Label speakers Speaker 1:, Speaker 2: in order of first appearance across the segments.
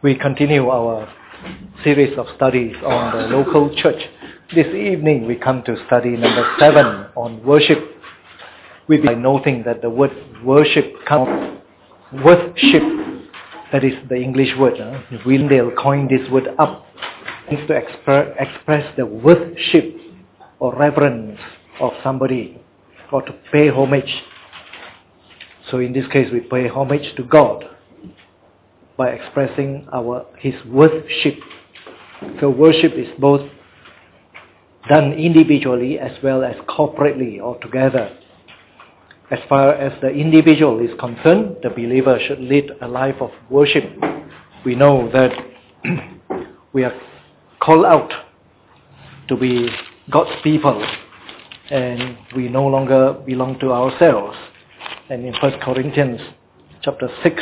Speaker 1: We continue our series of studies on the local church. This evening we come to study number 7 on worship. We begin by noting that the word worship comes worship, that is the English word. Windale coined this word up. It means to express the worship or reverence of somebody, or to pay homage. So in this case we pay homage to God by expressing His worship. So worship is both done individually as well as corporately or together. As far as the individual is concerned, the believer should lead a life of worship. We know that we are called out to be God's people, and we no longer belong to ourselves. And in 1 Corinthians chapter 6,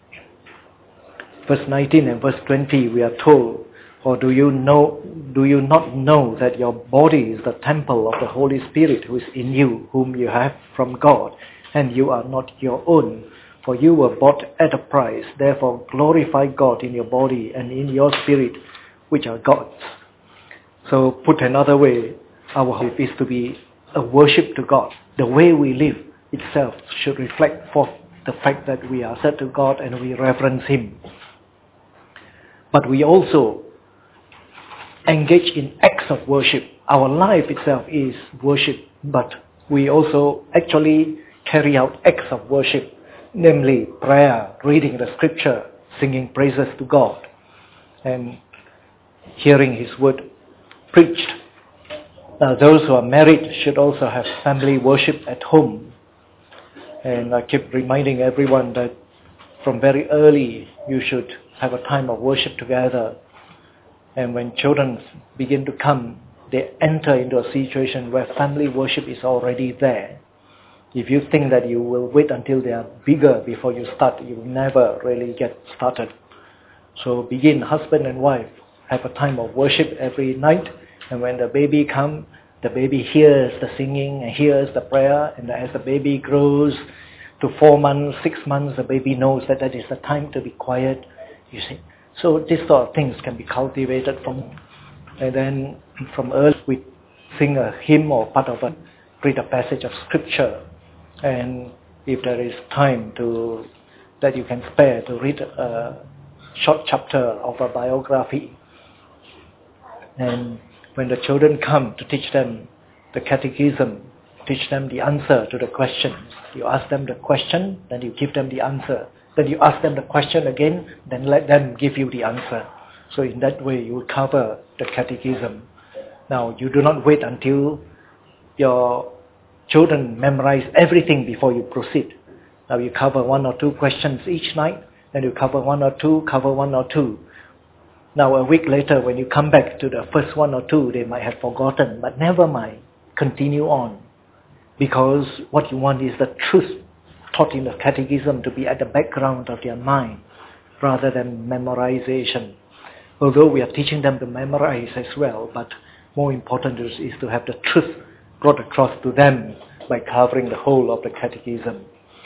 Speaker 1: verse 19 and verse 20, we are told, or do you not know that your body is the temple of the Holy Spirit who is in you, whom you have from God, and you are not your own, for you were bought at a price. Therefore glorify God in your body and in your spirit, which are God's. So put another way, our life is to be a worship to God. The way we live itself should reflect forth the fact that we are set to God and we reverence Him. But we also engage in acts of worship. Our life itself is worship, but we also actually carry out acts of worship, namely prayer, reading the scripture, singing praises to God, and hearing His word preached. Now, those who are married should also have family worship at home. And I keep reminding everyone that from very early you should have a time of worship together. And when children begin to come, they enter into a situation where family worship is already there. If you think that you will wait until they are bigger before you start, you will never really get started. So begin, husband and wife, have a time of worship every night. And when the baby comes, the baby hears the singing and hears the prayer. And as the baby grows to 4 months, 6 months, the baby knows that that is the time to be quiet. You see, so these sort of things can be cultivated and then from early we sing a hymn or part of a read a passage of scripture, and if there is time that you can spare to read a short chapter of a biography. And when the children come, to teach them the catechism, teach them the answer to the questions. You ask them the question, then you give them the answer. Then you ask them the question again, then let them give you the answer. So in that way you will cover the catechism. Now you do not wait until your children memorize everything before you proceed. Now you cover 1 or 2 questions each night, then you cover 1 or 2, cover 1 or 2. Now a week later when you come back to the first 1 or 2, they might have forgotten, but never mind, continue on. Because what you want is the truth taught in the catechism to be at the background of their mind rather than memorization. Although we are teaching them to memorize as well, but more important is to have the truth brought across to them by covering the whole of the catechism.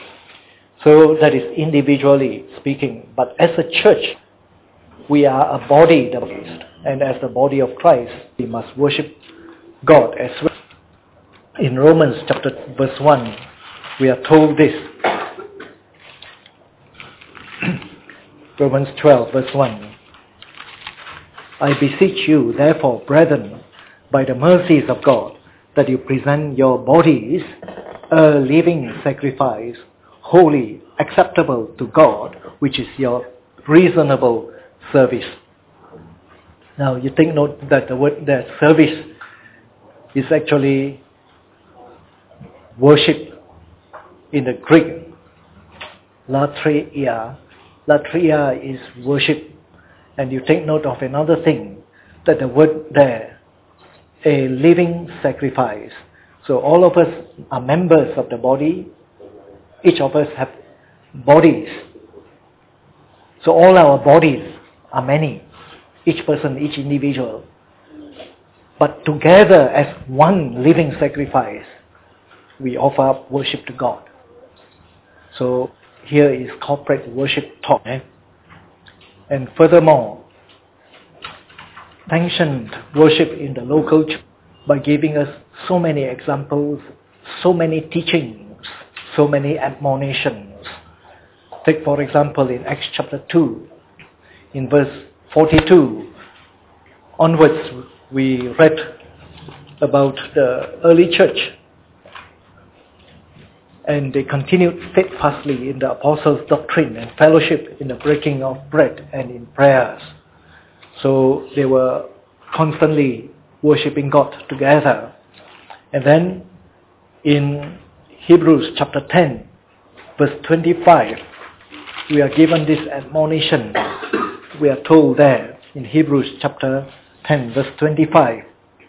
Speaker 1: So that is individually speaking. But as a church, we are a body, and as the body of Christ, we must worship God as well. In Romans chapter verse 1, we are told this. Romans 12 verse 1. I beseech you, therefore, brethren, by the mercies of God, that you present your bodies a living sacrifice, holy, acceptable to God, which is your reasonable service. Now you take note that the word that service is actually worship in the Greek. Latria. Latria is worship. And you take note of another thing, that the word there, a living sacrifice. So all of us are members of the body. Each of us have bodies. So all our bodies are many. Each person, each individual. But together as one living sacrifice, we offer up worship to God. So here is corporate worship talk. And furthermore, sanctioned worship in the local church by giving us so many examples, so many teachings, so many admonitions. Take for example in Acts chapter 2, in verse 42 onwards, we read about the early church. And they continued steadfastly in the apostles' doctrine and fellowship, in the breaking of bread and in prayers. So they were constantly worshipping God together. And then in Hebrews chapter 10, verse 25, we are given this admonition. We are told there in Hebrews chapter 10, verse 25,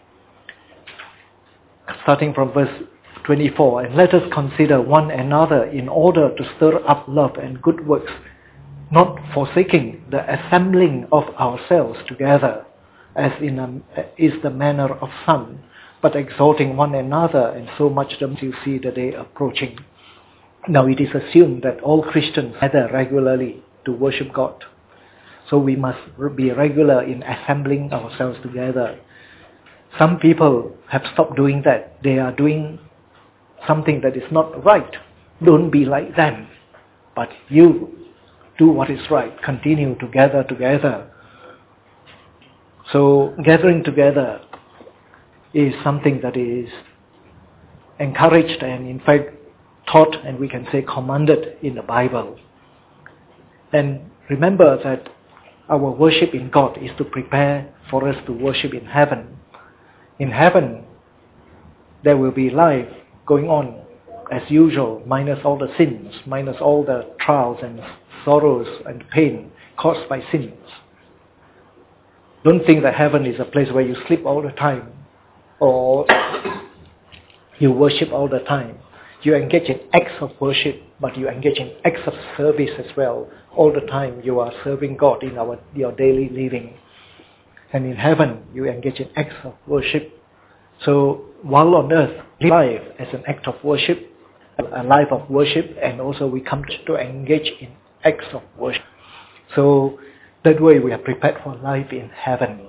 Speaker 1: starting from verse 24, and let us consider one another in order to stir up love and good works, not forsaking the assembling of ourselves together, as is the manner of some, but exhorting one another, and so much the more you see the day approaching. Now it is assumed that all Christians gather regularly to worship God. So we must be regular in assembling ourselves together. Some people have stopped doing that. They are doing something that is not right. Don't be like them. But you do what is right. Continue to gather together. So gathering together is something that is encouraged and in fact taught, and we can say commanded in the Bible. And remember that our worship in God is to prepare for us to worship in heaven. In heaven, there will be life going on as usual, minus all the sins, minus all the trials and sorrows and pain caused by sins. Don't think that heaven is a place where you sleep all the time or you worship all the time. You engage in acts of worship, but you engage in acts of service as well. All the time you are serving God in your daily living. And in heaven, you engage in acts of worship. So while on earth, life as an act of worship, a life of worship, and also we come to engage in acts of worship. So that way we are prepared for life in heaven.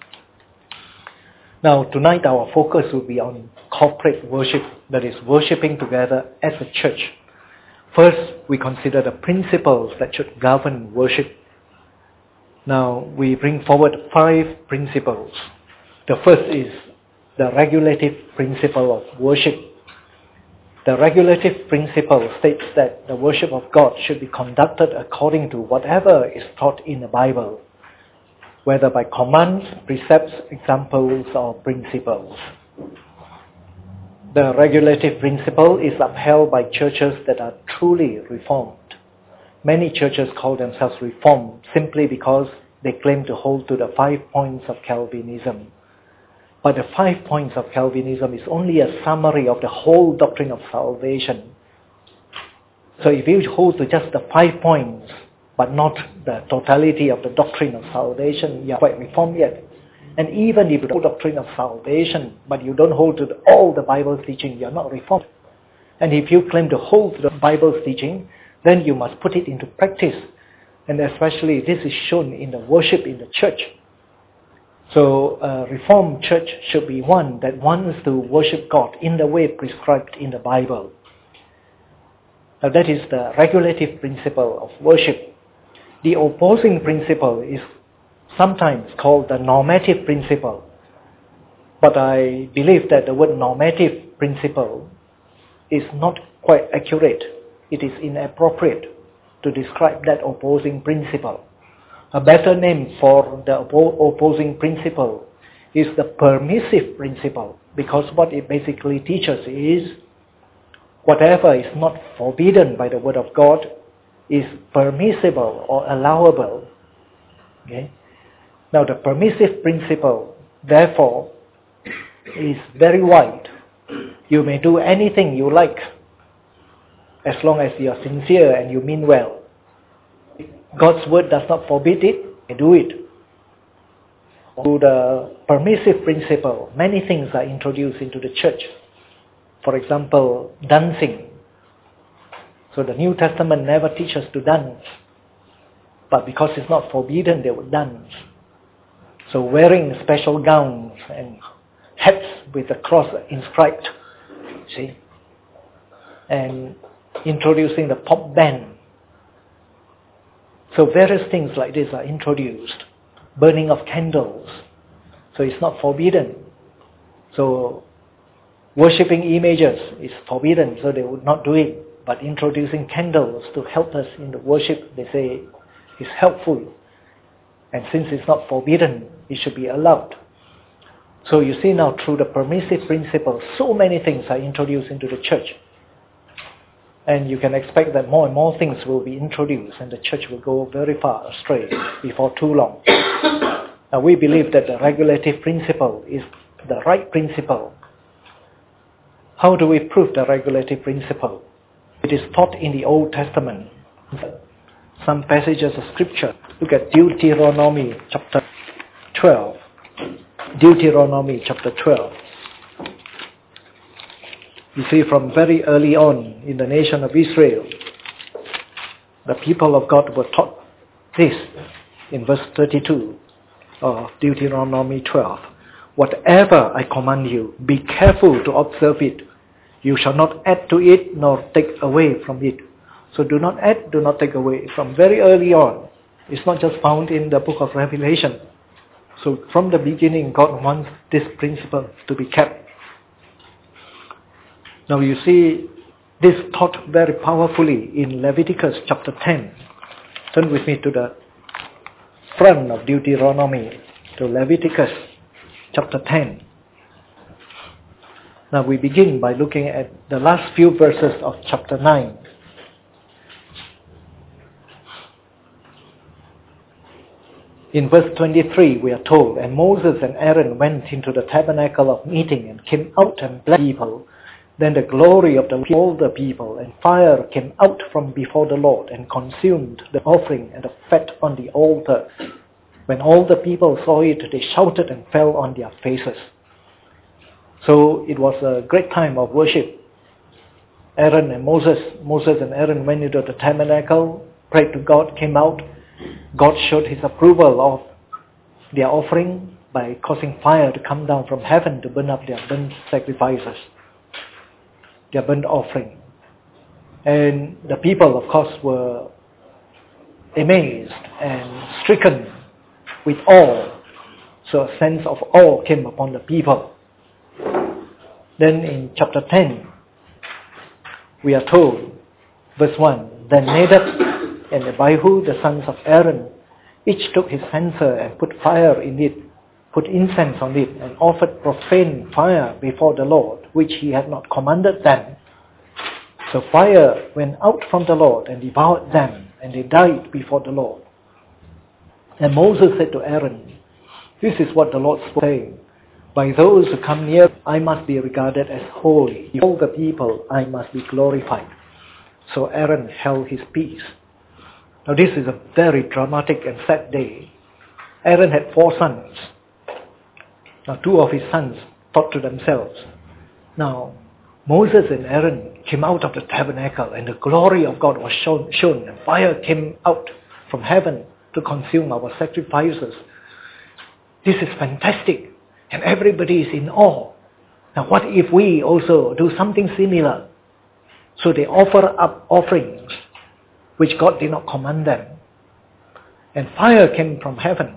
Speaker 1: Now tonight our focus will be on corporate worship, that is worshipping together as a church. First, we consider the principles that should govern worship. Now we bring forward 5 principles. The first is the regulative principle of worship. The regulative principle states that the worship of God should be conducted according to whatever is taught in the Bible, whether by commands, precepts, examples, or principles. The regulative principle is upheld by churches that are truly reformed. Many churches call themselves reformed simply because they claim to hold to the 5 points of Calvinism. But the 5 points of Calvinism is only a summary of the whole doctrine of salvation. So if you hold to just the 5 points, but not the totality of the doctrine of salvation, you are quite reformed yet. And even if you hold the doctrine of salvation, but you don't hold to all the Bible's teaching, you are not reformed. And if you claim to hold to the Bible's teaching, then you must put it into practice. And especially this is shown in the worship in the church. So a Reformed church should be one that wants to worship God in the way prescribed in the Bible. Now that is the regulative principle of worship. The opposing principle is sometimes called the normative principle. But I believe that the word normative principle is not quite accurate. It is inappropriate to describe that opposing principle. A better name for the opposing principle is the permissive principle, because what it basically teaches is whatever is not forbidden by the word of God is permissible or allowable. Okay? Now the permissive principle, therefore, is very wide. You may do anything you like as long as you are sincere and you mean well. God's word does not forbid it, you do it. To the permissive principle, many things are introduced into the church. For example, dancing. So the New Testament never teaches to dance. But because it's not forbidden, they would dance. So wearing special gowns and hats with the cross inscribed, see, and introducing the pop band. So various things like this are introduced. Burning of candles. So it's not forbidden. So worshipping images is forbidden, so they would not do it. But introducing candles to help us in the worship, they say, is helpful. And since it's not forbidden, it should be allowed. So you see now, through the permissive principle, so many things are introduced into the church. And you can expect that more and more things will be introduced, and the church will go very far astray before too long. Now we believe that the regulative principle is the right principle. How do we prove the regulative principle? It is taught in the Old Testament. Some passages of scripture. Look at Deuteronomy chapter 12. Deuteronomy chapter 12. You see, from very early on in the nation of Israel, the people of God were taught this in verse 32 of Deuteronomy 12. Whatever I command you, be careful to observe it. You shall not add to it nor take away from it. So do not add, do not take away. From very early on, it's not just found in the book of Revelation. So from the beginning, God wants this principle to be kept. Now you see this taught very powerfully in Leviticus chapter 10. Turn with me to the front of Deuteronomy, to Leviticus chapter 10. Now we begin by looking at the last few verses of chapter 9. In verse 23 we are told, and Moses and Aaron went into the tabernacle of meeting and came out and blessed people. Then the glory of all the people and fire came out from before the Lord and consumed the offering and the fat on the altar. When all the people saw it, they shouted and fell on their faces. So it was a great time of worship. Moses and Aaron went into the tabernacle, prayed to God, came out. God showed his approval of their offering by causing fire to come down from heaven to burn up their burnt sacrifices, their burnt offering. And the people, of course, were amazed and stricken with awe. So a sense of awe came upon the people. Then in chapter 10, we are told, verse 1, Then Nadab and Abihu, the sons of Aaron, each took his censer and put fire in it, put incense on it, and offered profane fire before the Lord, which he had not commanded them. So fire went out from the Lord and devoured them, and they died before the Lord. And Moses said to Aaron, This is what the Lord spoke, saying, By those who come near, I must be regarded as holy. By all the people, I must be glorified. So Aaron held his peace. Now this is a very dramatic and sad day. Aaron had 4 sons. Now 2 of his sons thought to themselves, Now Moses and Aaron came out of the tabernacle and the glory of God was shown and fire came out from heaven to consume our sacrifices. This is fantastic and everybody is in awe. Now what if we also do something similar? So they offer up offerings which God did not command them. And fire came from heaven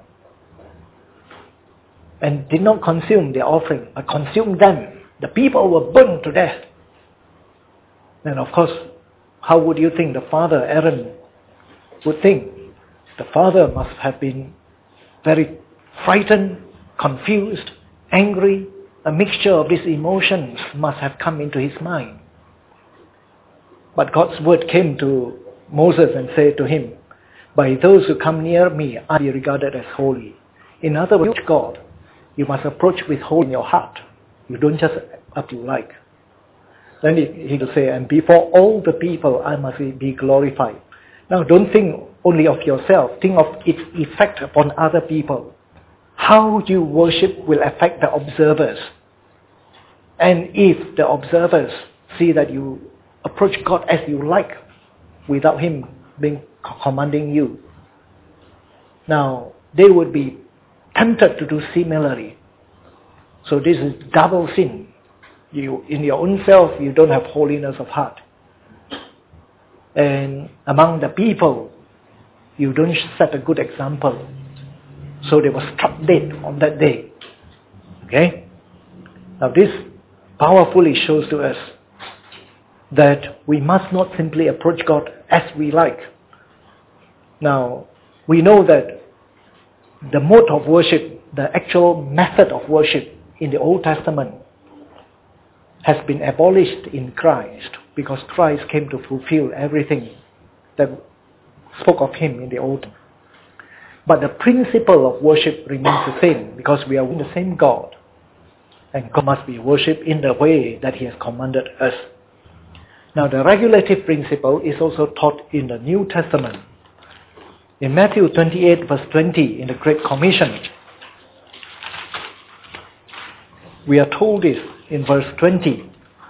Speaker 1: and did not consume their offering, but consumed them. The people were burned to death. And of course, how would you think the father, Aaron, would think? The father must have been very frightened, confused, angry. A mixture of these emotions must have come into his mind. But God's word came to Moses and said to him, By those who come near me, I be regarded as holy. In other words, God, you must approach with hope in your heart. You don't just up to like. Then he will say, and before all the people, I must be glorified. Now don't think only of yourself. Think of its effect upon other people. How you worship will affect the observers. And if the observers see that you approach God as you like, without Him being commanding you, Now, they would be tempted to do similarly. So this is double sin. You, in your own self, you don't have holiness of heart. And among the people, you don't set a good example. So they were struck dead on that day. Okay? Now this powerfully shows to us that we must not simply approach God as we like. Now, we know that the mode of worship, the actual method of worship in the Old Testament has been abolished in Christ, because Christ came to fulfill everything that spoke of Him in the Old. But the principle of worship remains the same, because we are in the same God. And God must be worshipped in the way that He has commanded us. Now the regulative principle is also taught in the New Testament. In Matthew 28 verse 20, in the Great Commission, we are told this in verse 20.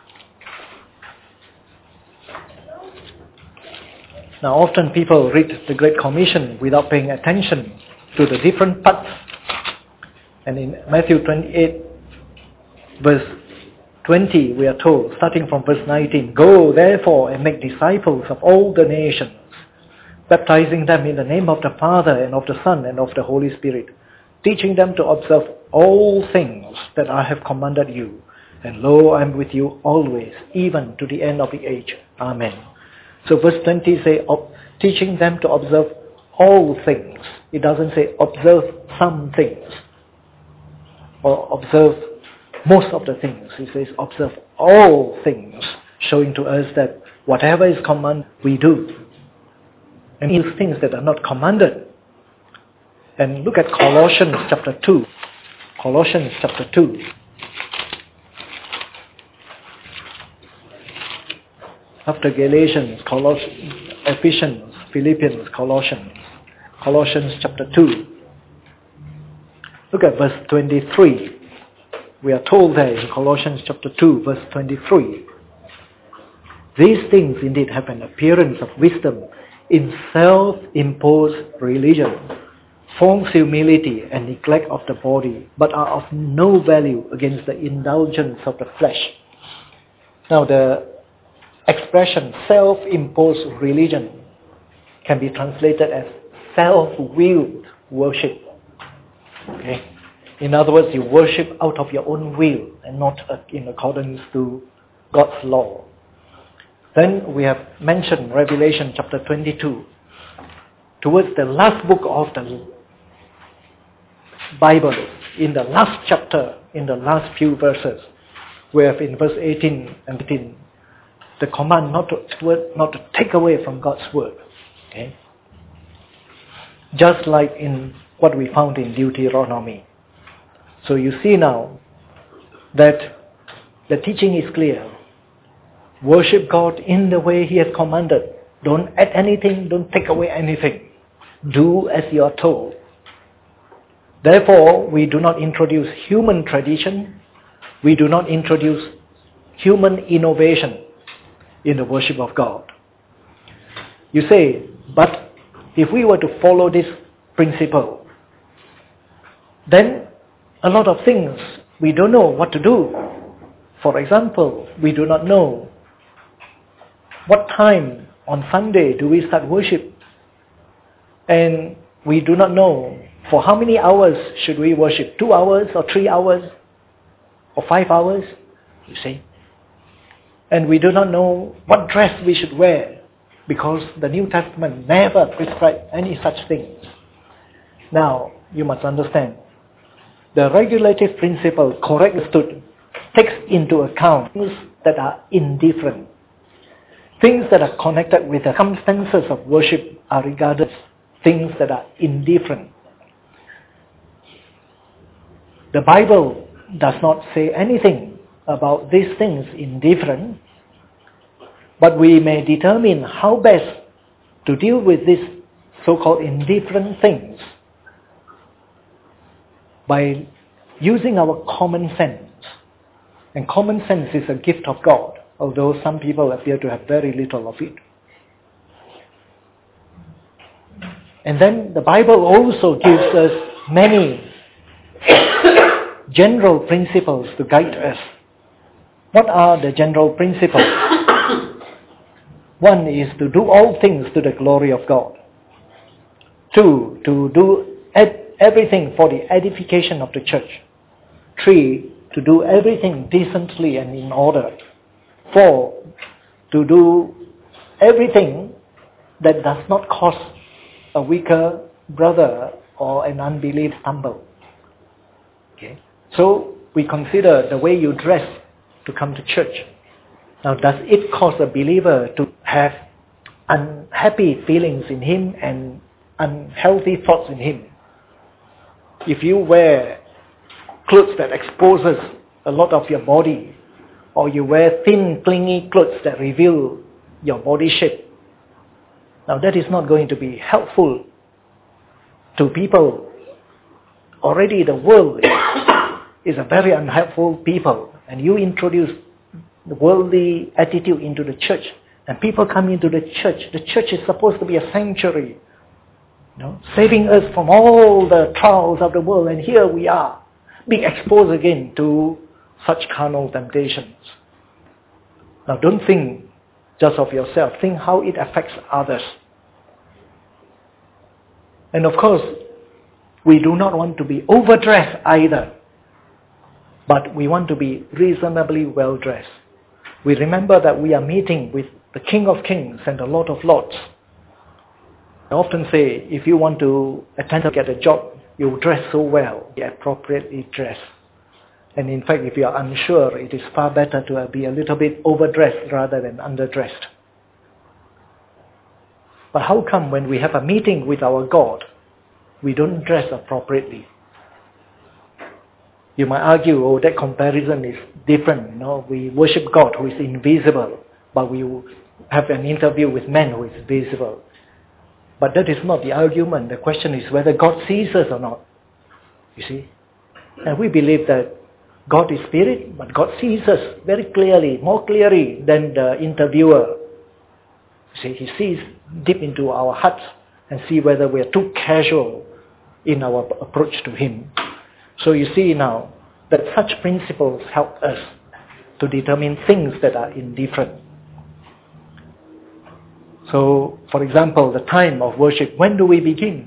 Speaker 1: Now often people read the Great Commission without paying attention to the different parts. And in Matthew 28 verse 20, we are told, starting from verse 19, "Go therefore and make disciples of all the nations, baptizing them in the name of the Father and of the Son and of the Holy Spirit, teaching them to observe all things that I have commanded you. And lo, I am with you always, even to the end of the age. Amen." So verse 20 says, teaching them to observe all things. It doesn't say observe some things or observe most of the things. It says observe all things, showing to us that whatever is commanded, we do. And these things that are not commanded. And look at Colossians chapter 2. Colossians chapter 2. After Galatians, Ephesians, Philippians, Colossians. Colossians chapter 2. Look at verse 23. We are told there in Colossians chapter 2, verse 23. "These things indeed have an appearance of wisdom in self-imposed religion, false humility and neglect of the body, but are of no value against the indulgence of the flesh." Now the expression self-imposed religion can be translated as self-willed worship. Okay? In other words, you worship out of your own will and not in accordance to God's law. Then we have mentioned Revelation chapter 22. Towards the last book of the Bible, in the last chapter, in the last few verses, we have in verse 18 and 19, the command not to take away from God's word. Okay? Just like in what we found in Deuteronomy. So you see now that the teaching is clear. Worship God in the way He has commanded. Don't add anything, don't take away anything. Do as you are told. Therefore, we do not introduce human tradition. We do not introduce human innovation in the worship of God. You say, but if we were to follow this principle, then a lot of things we don't know what to do. For example, we do not know what time on Sunday do we start worship. And we do not know for how many hours should we worship. 2 hours or 3 hours or 5 hours, you see. And we do not know what dress we should wear, because the New Testament never prescribed any such things. Now, you must understand, the regulative principle, correctly understood, takes into account things that are indifferent. Things that are connected with the circumstances of worship are regarded as things that are indifferent. The Bible does not say anything about these things indifferent, but we may determine how best to deal with these so-called indifferent things by using our common sense. And common sense is a gift of God, although some people appear to have very little of it. And then the Bible also gives us many general principles to guide us. What are the general principles? One is to do all things to the glory of God. 2, to do everything for the edification of the church. 3, to do everything decently and in order. 4, to do everything that does not cause a weaker brother or an unbelief stumble. Okay. So we consider the way you dress to come to church. Now, does it cause a believer to have unhappy feelings in him and unhealthy thoughts in him? If you wear clothes that exposes a lot of your body, or you wear thin, clingy clothes that reveal your body shape, now that is not going to be helpful to people. Already the world is a very unhelpful people, and you introduce the worldly attitude into the church, and people come into the church. The church is supposed to be a sanctuary, saving us from all the trials of the world, and here we are, being exposed again to such carnal temptations. Now don't think just of yourself, think how it affects others. And of course, we do not want to be overdressed either, but we want to be reasonably well dressed. We remember that we are meeting with the King of Kings and the Lord of Lords. I often say, if you want to attempt to get a job, you dress so well, be appropriately dressed. And in fact, if you are unsure, it is far better to be a little bit overdressed rather than underdressed. But how come when we have a meeting with our God, we don't dress appropriately? You might argue, that comparison is different. We worship God who is invisible, but we have an interview with man who is visible. But that is not the argument. The question is whether God sees us or not. You see? And we believe that God is spirit, but God sees us very clearly, more clearly than the interviewer. You see, he sees deep into our hearts and see whether we are too casual in our approach to him. So you see now that such principles help us to determine things that are indifferent. So, for example, the time of worship, when do we begin?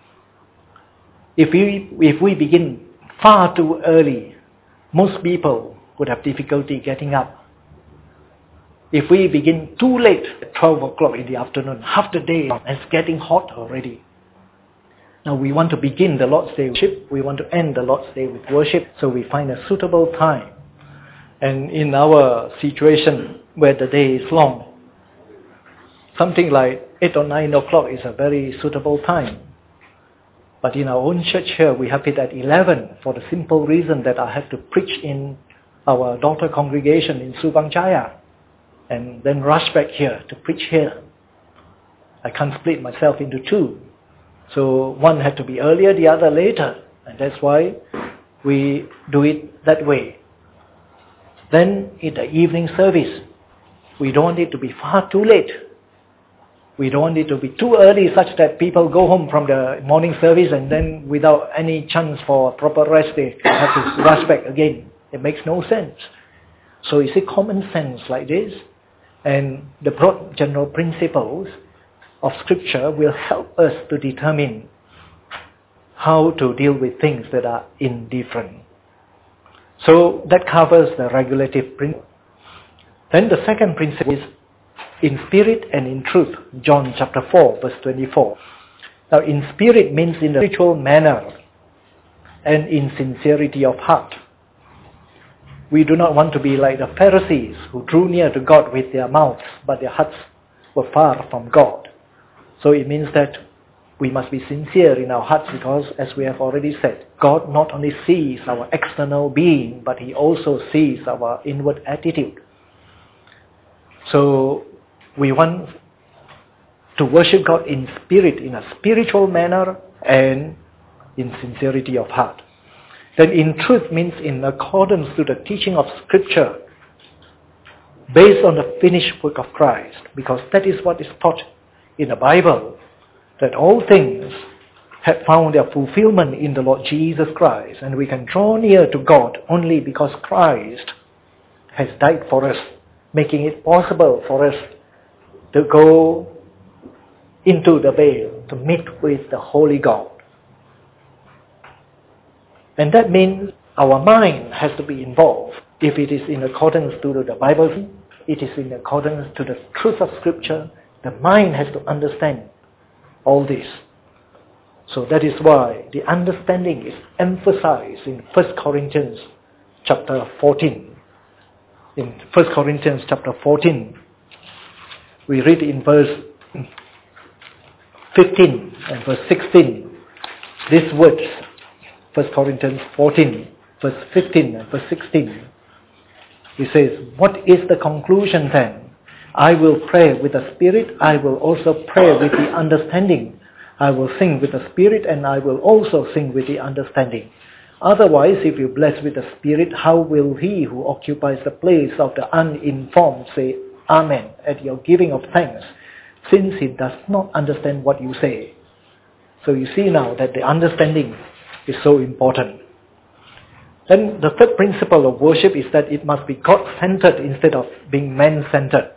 Speaker 1: If we begin far too early, most people would have difficulty getting up. If we begin too late, at 12 o'clock in the afternoon, half the day, it's getting hot already. Now we want to begin the Lord's Day worship, we want to end the Lord's Day with worship, so we find a suitable time. And in our situation where the day is long, something like 8 or 9 o'clock is a very suitable time. But in our own church here, we have it at 11 for the simple reason that I have to preach in our daughter congregation in Subang Jaya and then rush back here to preach here. I can't split myself into two. So one had to be earlier, the other later. And that's why we do it that way. Then in the evening service, we don't want it to be far too late. We don't want it to be too early such that people go home from the morning service and then without any chance for proper rest, they have to rush back again. It makes no sense. So you see, common sense like this and the broad general principles of Scripture will help us to determine how to deal with things that are indifferent. So that covers the regulative principle. Then the second principle is in spirit and in truth. John chapter 4 verse 24. Now in spirit means in a spiritual manner and in sincerity of heart. We do not want to be like the Pharisees who drew near to God with their mouths, but their hearts were far from God. So it means that we must be sincere in our hearts because, as we have already said, God not only sees our external being, but He also sees our inward attitude. So we want to worship God in spirit, in a spiritual manner, and in sincerity of heart. Then in truth means in accordance to the teaching of Scripture, based on the finished work of Christ, because that is what is taught in the Bible, that all things have found their fulfillment in the Lord Jesus Christ, and we can draw near to God only because Christ has died for us, making it possible for us to go into the veil to meet with the Holy God. And that means our mind has to be involved. If it is in accordance to the Bible, it is in accordance to the truth of Scripture, the mind has to understand all this. So that is why the understanding is emphasized in 1 Corinthians chapter 14. In 1 Corinthians chapter 14, we read in verse 15 and verse 16, these words, 1 Corinthians 14, verse 15 and verse 16. He says, what is the conclusion then? I will pray with the Spirit, I will also pray with the understanding. I will sing with the Spirit, and I will also sing with the understanding. Otherwise, if you bless with the Spirit, how will he who occupies the place of the uninformed say Amen at your giving of thanks, since he does not understand what you say? So you see now that the understanding is so important. Then the third principle of worship is that it must be God-centered instead of being man-centered.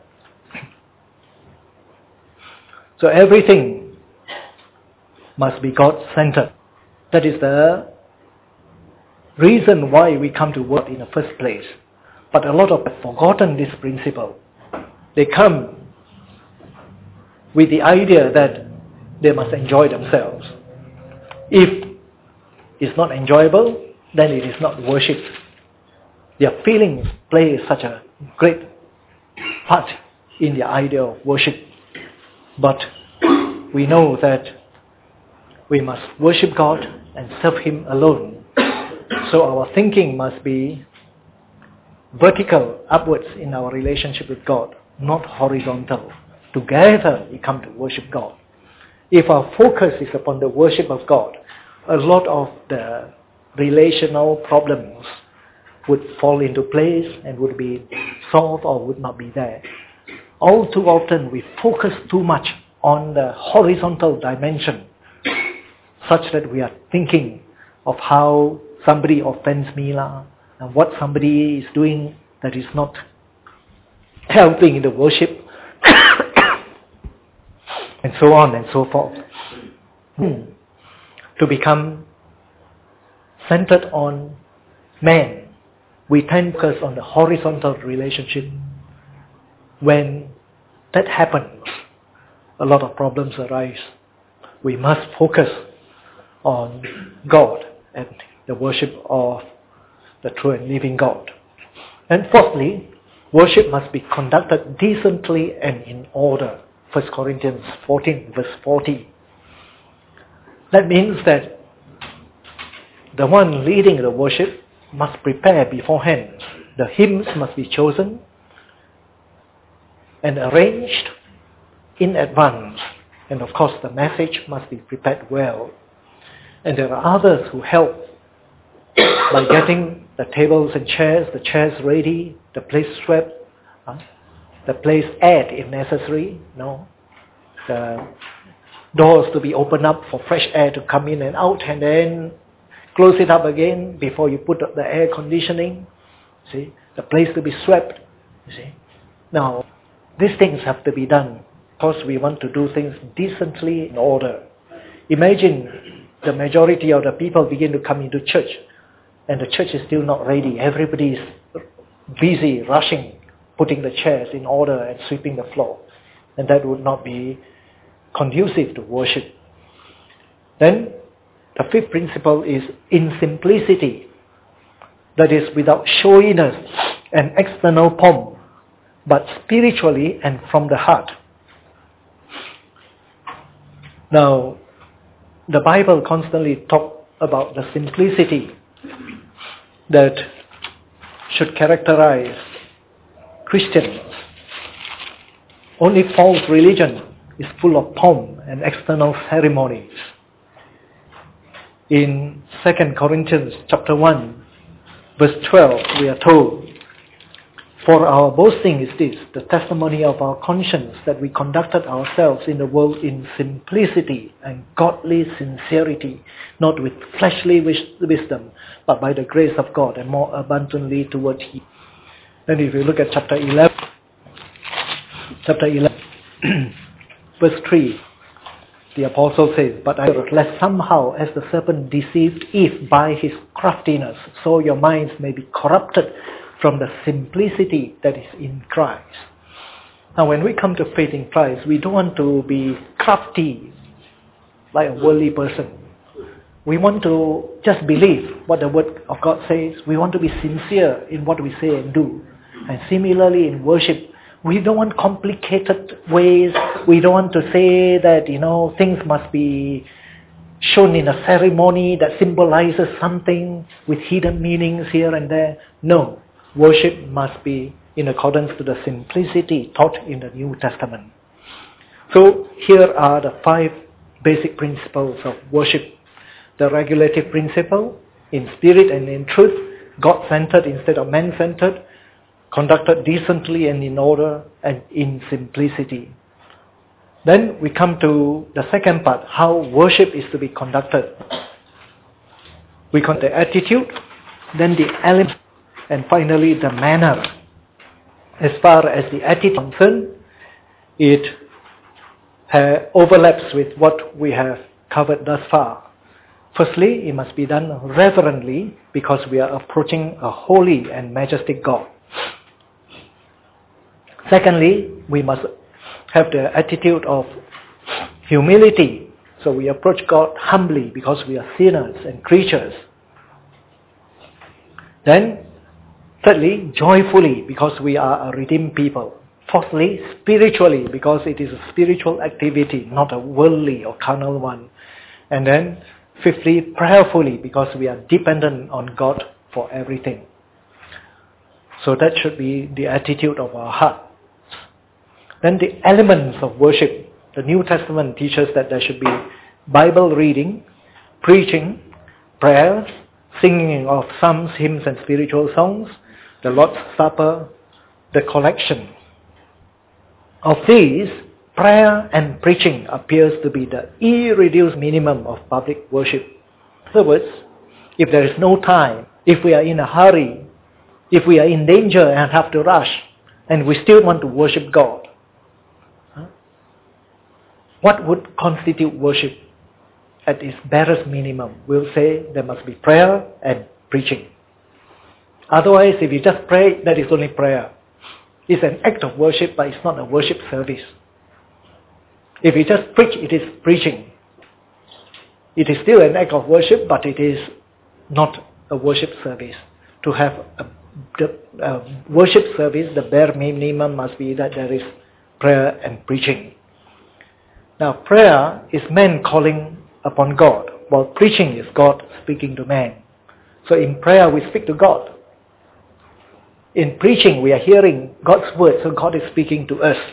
Speaker 1: So everything must be God-centered. That is the reason why we come to work in the first place. But a lot of people have forgotten this principle. They come with the idea that they must enjoy themselves. If it's not enjoyable, then it is not worship. Their feelings play such a great part in the idea of worship. But we know that we must worship God and serve Him alone. So our thinking must be vertical, upwards in our relationship with God, not horizontal. Together we come to worship God. If our focus is upon the worship of God, a lot of the relational problems would fall into place and would be solved or would not be there. All too often we focus too much on the horizontal dimension, such that we are thinking of how somebody offends me and what somebody is doing that is not helping in the worship, and so on and so forth. To become centered on man, we tend to focus on the horizontal relationship. When that happens, a lot of problems arise. We must focus on God and the worship of the true and living God. And fourthly, worship must be conducted decently and in order. 1 Corinthians 14 verse 40. That means that the one leading the worship must prepare beforehand. The hymns must be chosen and arranged in advance. And of course the message must be prepared well. And there are others who help by getting the tables and chairs, the chairs ready, the place swept, the place aired if necessary, the doors to be opened up for fresh air to come in and out, and then close it up again before you put up the air conditioning. See, the place to be swept. You see, now these things have to be done because we want to do things decently in order. Imagine the majority of the people begin to come into church, and the church is still not ready. Everybody is busy, rushing, putting the chairs in order and sweeping the floor. And that would not be conducive to worship. Then, the fifth principle is in simplicity. That is without showiness and external pomp, but spiritually and from the heart. Now, the Bible constantly talks about the simplicity that should characterize Christians. Only false religion is full of pomp and external ceremonies. In 2 Corinthians chapter 1, verse 12, we are told, For our boasting is this, the testimony of our conscience, that we conducted ourselves in the world in simplicity and godly sincerity, not with fleshly wisdom, but by the grace of God and more abundantly toward Him. And if you look at chapter 11, verse 3, the apostle says, "But I wrote, lest somehow, as the serpent deceived Eve by his craftiness, so your minds may be corrupted from the simplicity that is in Christ." Now when we come to faith in Christ, we don't want to be crafty like a worldly person. We want to just believe what the Word of God says. We want to be sincere in what we say and do. And similarly in worship, we don't want complicated ways. We don't want to say that, things must be shown in a ceremony that symbolizes something with hidden meanings here and there. No. Worship must be in accordance to the simplicity taught in the New Testament. So here are the 5 basic principles of worship. The regulative principle, in spirit and in truth, God-centered instead of man-centered, conducted decently and in order and in simplicity. Then we come to the second part, how worship is to be conducted. We consider the attitude, then the element, and finally the manner. As far as the attitude is concerned, it overlaps with what we have covered thus far. Firstly, it must be done reverently because we are approaching a holy and majestic God. Secondly, we must have the attitude of humility. So we approach God humbly because we are sinners and creatures. Then, thirdly, joyfully because we are a redeemed people. Fourthly, spiritually because it is a spiritual activity, not a worldly or carnal one. And then, fifthly, prayerfully because we are dependent on God for everything. So that should be the attitude of our heart. Then the elements of worship. The New Testament teaches that there should be Bible reading, preaching, prayers, singing of psalms, hymns and spiritual songs, the Lord's Supper, the collection. Of these, prayer and preaching appears to be the irreduced minimum of public worship. In other words, if there is no time, if we are in a hurry, if we are in danger and have to rush, and we still want to worship God, what would constitute worship? At its barest minimum, we'll say there must be prayer and preaching. Otherwise, if you just pray, that is only prayer. It's an act of worship, but it's not a worship service. If you just preach, it is preaching. It is still an act of worship, but it is not a worship service. To have a worship service, the bare minimum must be that there is prayer and preaching. Now, prayer is man calling upon God, while preaching is God speaking to man. So in prayer, we speak to God. In preaching, we are hearing God's word, so God is speaking to us.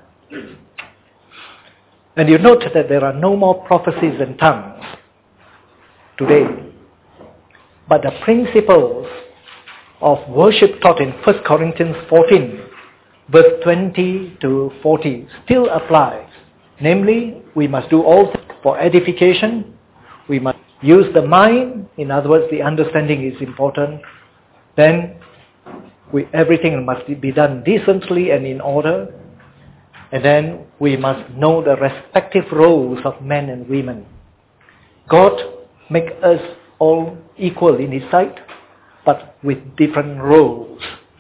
Speaker 1: And you note that there are no more prophecies and tongues today. But the principles of worship taught in 1 Corinthians 14, verse 20 to 40 still applies. Namely, we must do all things for edification. We must use the mind. In other words, the understanding is important. Then everything must be done decently and in order. And then we must know the respective roles of men and women. God make us all equal in His sight, but with different roles.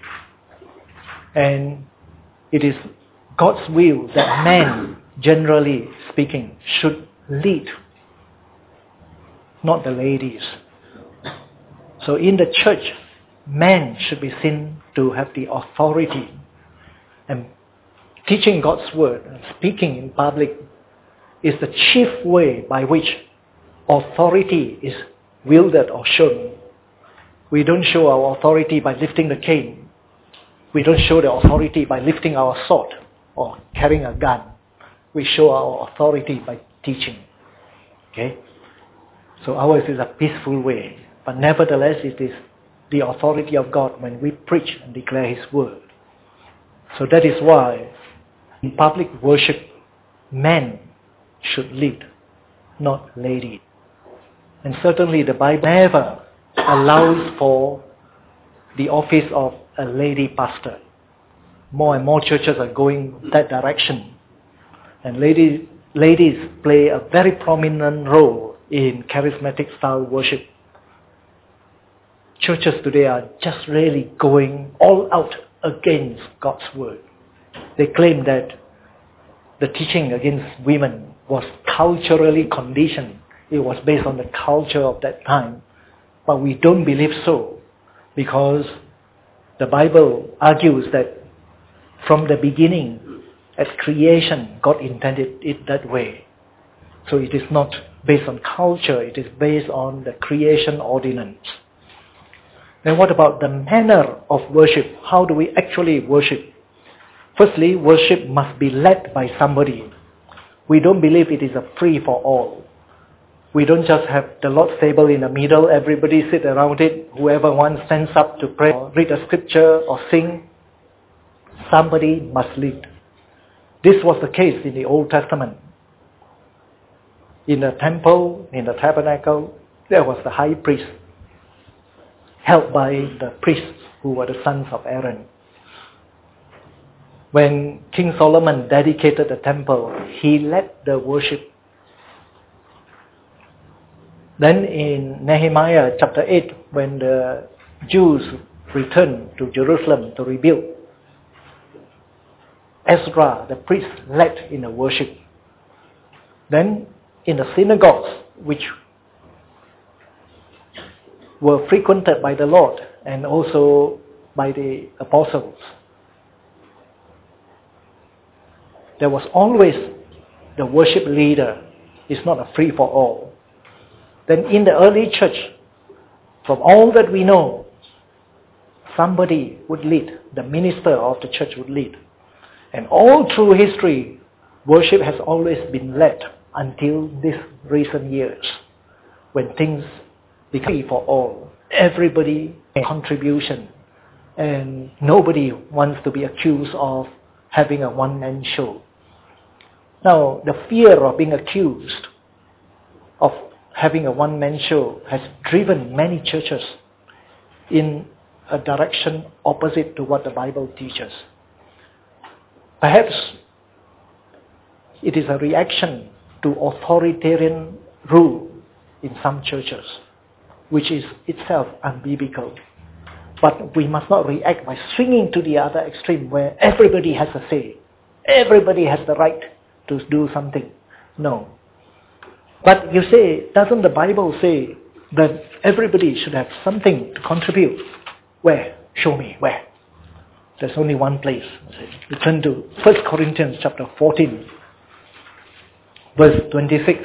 Speaker 1: And it is God's will that men, generally speaking, should lead, not the ladies. So in the church, men should be seen to have the authority. And teaching God's word and speaking in public is the chief way by which authority is wielded or shown. We don't show our authority by lifting the cane. We don't show the authority by lifting our sword or carrying a gun. We show our authority by teaching. Okay? So ours is a peaceful way. But nevertheless, it is the authority of God when we preach and declare His word. So that is why in public worship, men should lead, not ladies. And certainly the Bible never allows for the office of a lady pastor. More and more churches are going that direction. And ladies play a very prominent role in charismatic style worship. Churches today are just really going all out against God's word. They claim that the teaching against women was culturally conditioned. It was based on the culture of that time. But we don't believe so, because the Bible argues that from the beginning, at creation, God intended it that way. So it is not based on culture, it is based on the creation ordinance. Then what about the manner of worship? How do we actually worship? Firstly, worship must be led by somebody. We don't believe it is a free for all. We don't just have the Lord's table in the middle, everybody sit around it, whoever wants stands up to pray, or read a scripture or sing. Somebody must lead. This was the case in the Old Testament. In the temple, in the tabernacle, there was the high priest, held by the priests who were the sons of Aaron. When King Solomon dedicated the temple, he led the worship. Then in Nehemiah chapter 8, when the Jews returned to Jerusalem to rebuild, Ezra, the priest, led in the worship. Then in the synagogues, which were frequented by the Lord and also by the apostles, there was always the worship leader. It's not a free-for-all. Then in the early church, from all that we know, somebody would lead. The minister of the church would lead. And all through history, worship has always been led until these recent years, when things become free for all. Everybody makes a contribution, and nobody wants to be accused of having a one-man show. Now, the fear of being accused of having a one-man show has driven many churches in a direction opposite to what the Bible teaches. Perhaps it is a reaction to authoritarian rule in some churches, which is itself unbiblical. But we must not react by swinging to the other extreme where everybody has a say. Everybody has the right to do something. No. But you say, doesn't the Bible say that everybody should have something to contribute? Where? Show me. Where? There's only one place. We turn to 1 Corinthians chapter 14, verse 26.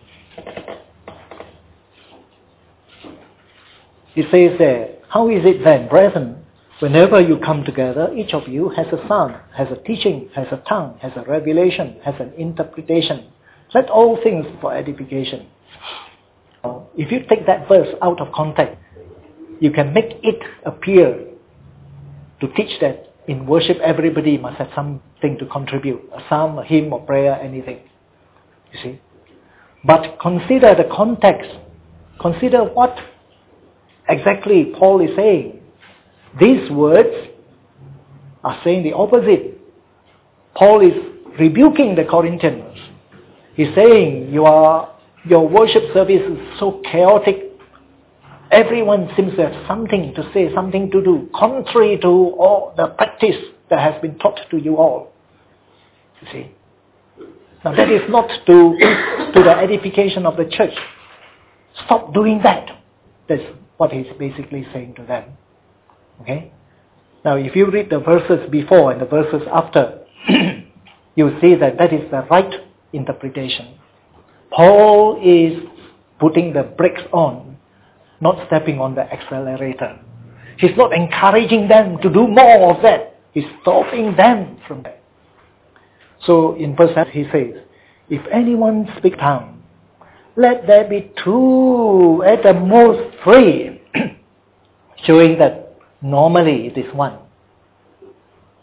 Speaker 1: It says there, how is it then, brethren, whenever you come together, each of you has a psalm, has a teaching, has a tongue, has a revelation, has an interpretation. Let all things for edification. If you take that verse out of context, you can make it appear to teach that in worship everybody must have something to contribute. A psalm, a hymn, or prayer, anything. You see? But consider the context. Consider what exactly Paul is saying. These words are saying the opposite. Paul is rebuking the Corinthians. He's saying your worship service is so chaotic. Everyone seems to have something to say, something to do, contrary to all the practice that has been taught to you all. You see? Now that is not to the edification of the church. Stop doing that. That's what he's basically saying to them. Okay? Now if you read the verses before and the verses after, you see that that is the right interpretation. Paul is putting the brakes on, not stepping on the accelerator. He's not encouraging them to do more of that. He's stopping them from that. So in verse 7 he says, if anyone speak tongue, let there be two, at the most three, showing that normally it is one.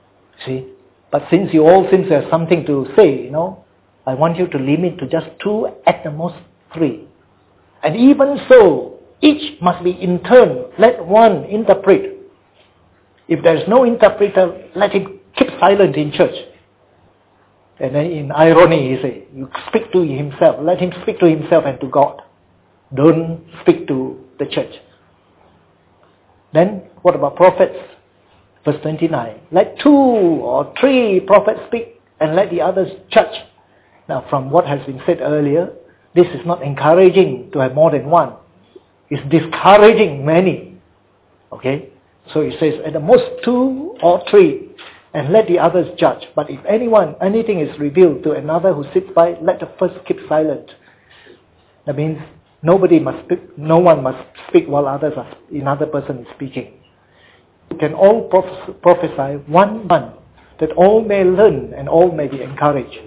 Speaker 1: See? But since you all seem to have something to say, I want you to limit to just 2, at the most 3. And even so, each must be in turn. Let one interpret. If there is no interpreter, let him keep silent in church. And then in irony, he says, you speak to himself. Let him speak to himself and to God. Don't speak to the church. Then, what about prophets? Verse 29. Let 2 or 3 prophets speak and let the others judge. Now, from what has been said earlier, this is not encouraging to have more than one. It's discouraging many. Okay? So it says, at the most 2 or 3, and let the others judge. But if anything is revealed to another who sits by, let the first keep silent. That means no one must speak while another person is speaking. You can all prophesy one, that all may learn and all may be encouraged.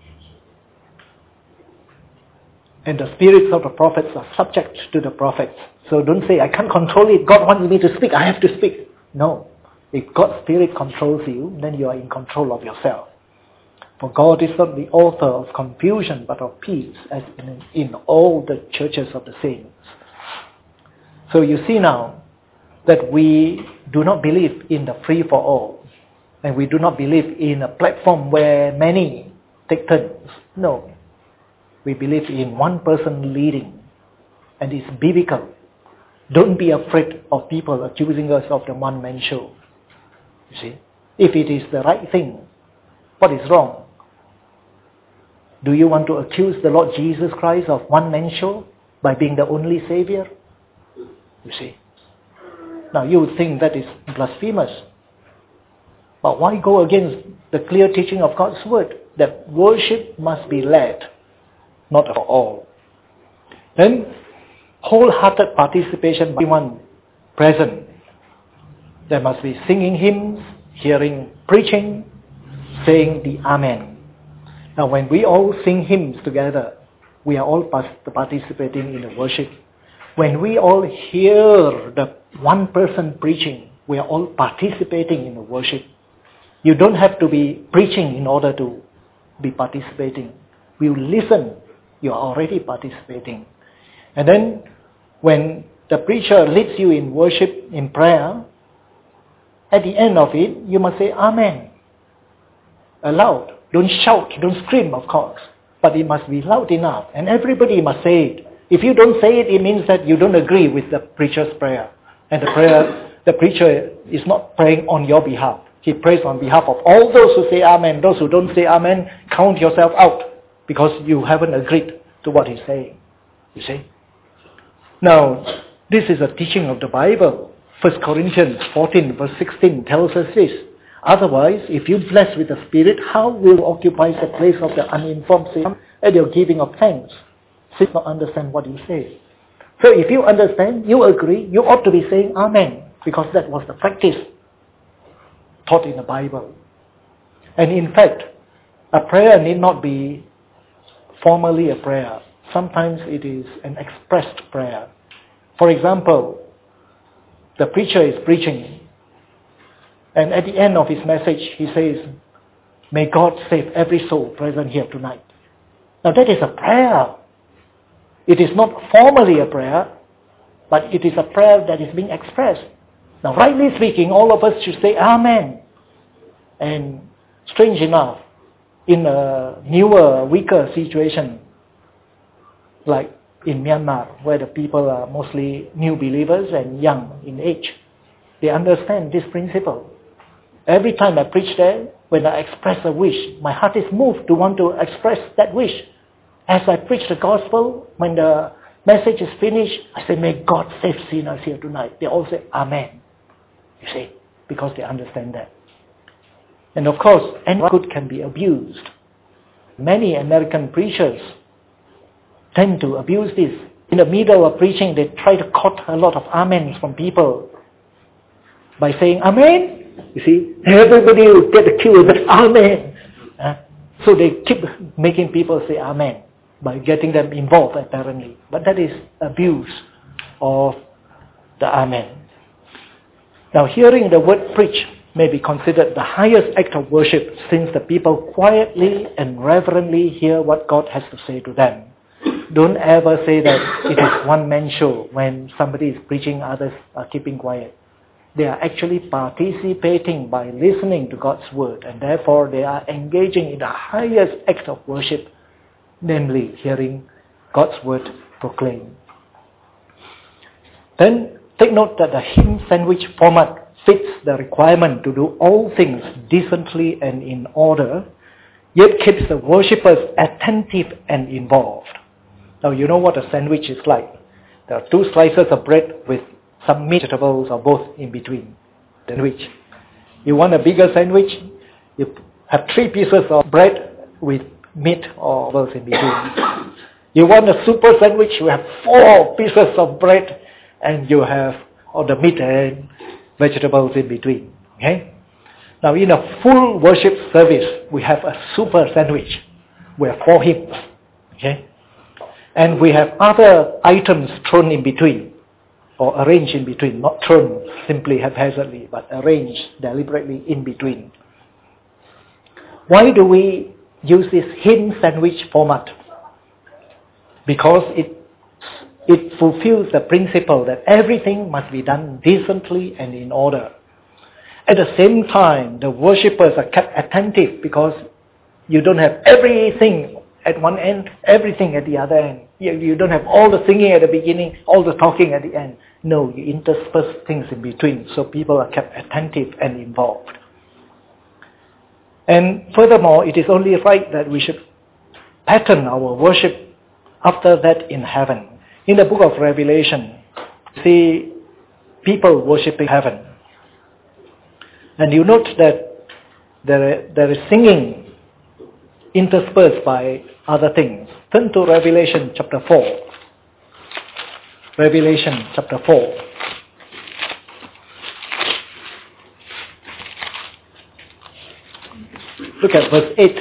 Speaker 1: And the spirits of the prophets are subject to the prophets. So don't say, I can't control it. God wants me to speak. I have to speak. No. If God's Spirit controls you, then you are in control of yourself. For God is not the author of confusion, but of peace, as in all the churches of the saints. So you see now that we do not believe in the free for all. And we do not believe in a platform where many take turns. No. We believe in one person leading. And it's biblical. Don't be afraid of people accusing us of the one-man show. You see? If it is the right thing, what is wrong? Do you want to accuse the Lord Jesus Christ of one-man show by being the only Savior? You see? Now you would think that is blasphemous. But why go against the clear teaching of God's Word? That worship must be led, not for all. Then, wholehearted participation by everyone present. There must be singing hymns, hearing preaching, saying the Amen. Now when we all sing hymns together, we are all participating in the worship. When we all hear the one person preaching, we are all participating in the worship. You don't have to be preaching in order to be participating. You listen, you are already participating. And then when the preacher leads you in worship, in prayer, at the end of it, you must say Amen. Aloud. Don't shout, don't scream, of course. But it must be loud enough. And everybody must say it. If you don't say it, it means that you don't agree with the preacher's prayer. And the preacher is not praying on your behalf. He prays on behalf of all those who say Amen. Those who don't say Amen, count yourself out. Because you haven't agreed to what he's saying. You see? Now, this is a teaching of the Bible. 1 Corinthians 14 verse 16 tells us this. Otherwise, if you bless with the Spirit, how will you occupy the place of the uninformed sinner at your giving of thanks? Since you don't understand what you say. So if you understand, you agree, you ought to be saying Amen. Because that was the practice taught in the Bible. And in fact, a prayer need not be formally a prayer. Sometimes it is an expressed prayer. For example, the preacher is preaching, and at the end of his message, he says, may God save every soul present here tonight. Now that is a prayer. It is not formally a prayer, but it is a prayer that is being expressed. Now rightly speaking, all of us should say Amen. And strange enough, in a newer, weaker situation, like in Myanmar, where the people are mostly new believers and young in age, they understand this principle. Every time I preach there, when I express a wish, my heart is moved to want to express that wish. As I preach the gospel, when the message is finished, I say, may God save sinners here tonight. They all say, Amen. You see, because they understand that. And of course, any good can be abused. Many American preachers tend to abuse this. In the middle of preaching, they try to cut a lot of amens from people by saying Amen. You see, everybody will get the cue with Amen. So they keep making people say Amen by getting them involved apparently. But that is abuse of the Amen. Now hearing the word preach may be considered the highest act of worship, since the people quietly and reverently hear what God has to say to them. Don't ever say that it is one-man show when somebody is preaching, others are keeping quiet. They are actually participating by listening to God's word, and therefore they are engaging in the highest act of worship, namely hearing God's word proclaimed. Then take note that the hymn sandwich format fits the requirement to do all things decently and in order, yet keeps the worshippers attentive and involved. Now you know what a sandwich is like. There are 2 slices of bread with some meat, vegetables, or both in between. Sandwich. You want a bigger sandwich? You have 3 pieces of bread with meat or vegetables in between. You want a super sandwich? You have 4 pieces of bread and you have all the meat and vegetables in between. Okay? Now in a full worship service, we have a super sandwich. We have 4 hymns. Okay? And we have other items thrown in between, or arranged in between, not thrown simply haphazardly, but arranged deliberately in between. Why do we use this hymn sandwich format? Because it fulfills the principle that everything must be done decently and in order. At the same time, the worshippers are kept attentive because you don't have everything at one end, everything at the other end. You don't have all the singing at the beginning, all the talking at the end. No, you intersperse things in between, so people are kept attentive and involved. And furthermore, it is only right that we should pattern our worship after that in heaven. In the book of Revelation, see people worshipping heaven. And you note that there is singing interspersed by other things. Turn to Revelation chapter 4. Revelation chapter 4. Look at verse 8.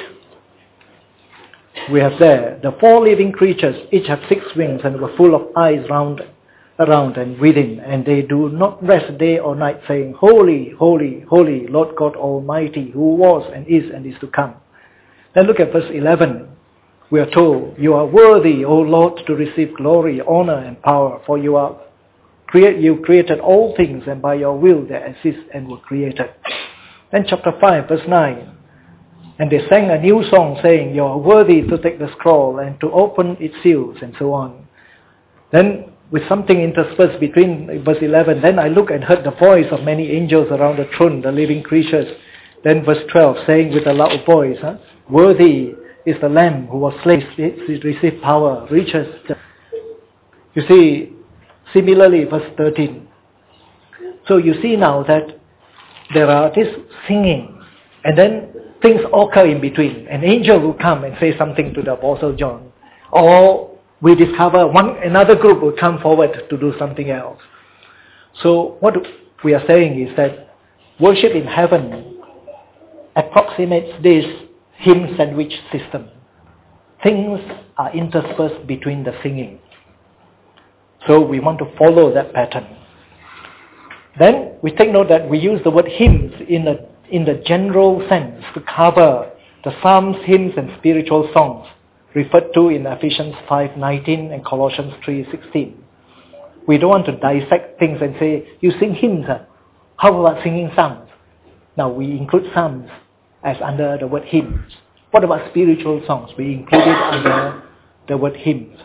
Speaker 1: We have there, the 4 living creatures, each have 6 wings and were full of eyes round, around and within, and they do not rest day or night, saying, Holy, holy, holy, Lord God Almighty, who was and is to come. Then look at verse 11. We are told, you are worthy, O Lord, to receive glory, honor, and power, for you created all things, and by your will they exist and were created. Then chapter 5, verse 9. And they sang a new song, saying, you are worthy to take the scroll and to open its seals, and so on. Then, with something interspersed between verse 11, then I looked and heard the voice of many angels around the throne, the living creatures. Then verse 12, saying with a loud voice, worthy is the Lamb who was slain, received power, riches. You see, similarly, verse 13. So you see now that there are this singing, and then things occur in between. An angel will come and say something to the Apostle John. Or we discover another group will come forward to do something else. So what we are saying is that worship in heaven approximates this hymn sandwich system. Things are interspersed between the singing. So we want to follow that pattern. Then we take note that we use the word hymns in the general sense to cover the psalms, hymns, and spiritual songs referred to in Ephesians 5:19 and Colossians 3:16. We don't want to dissect things and say, you sing hymns. How about singing psalms? Now we include psalms as under the word hymns. What about spiritual songs? We include it under the word hymns.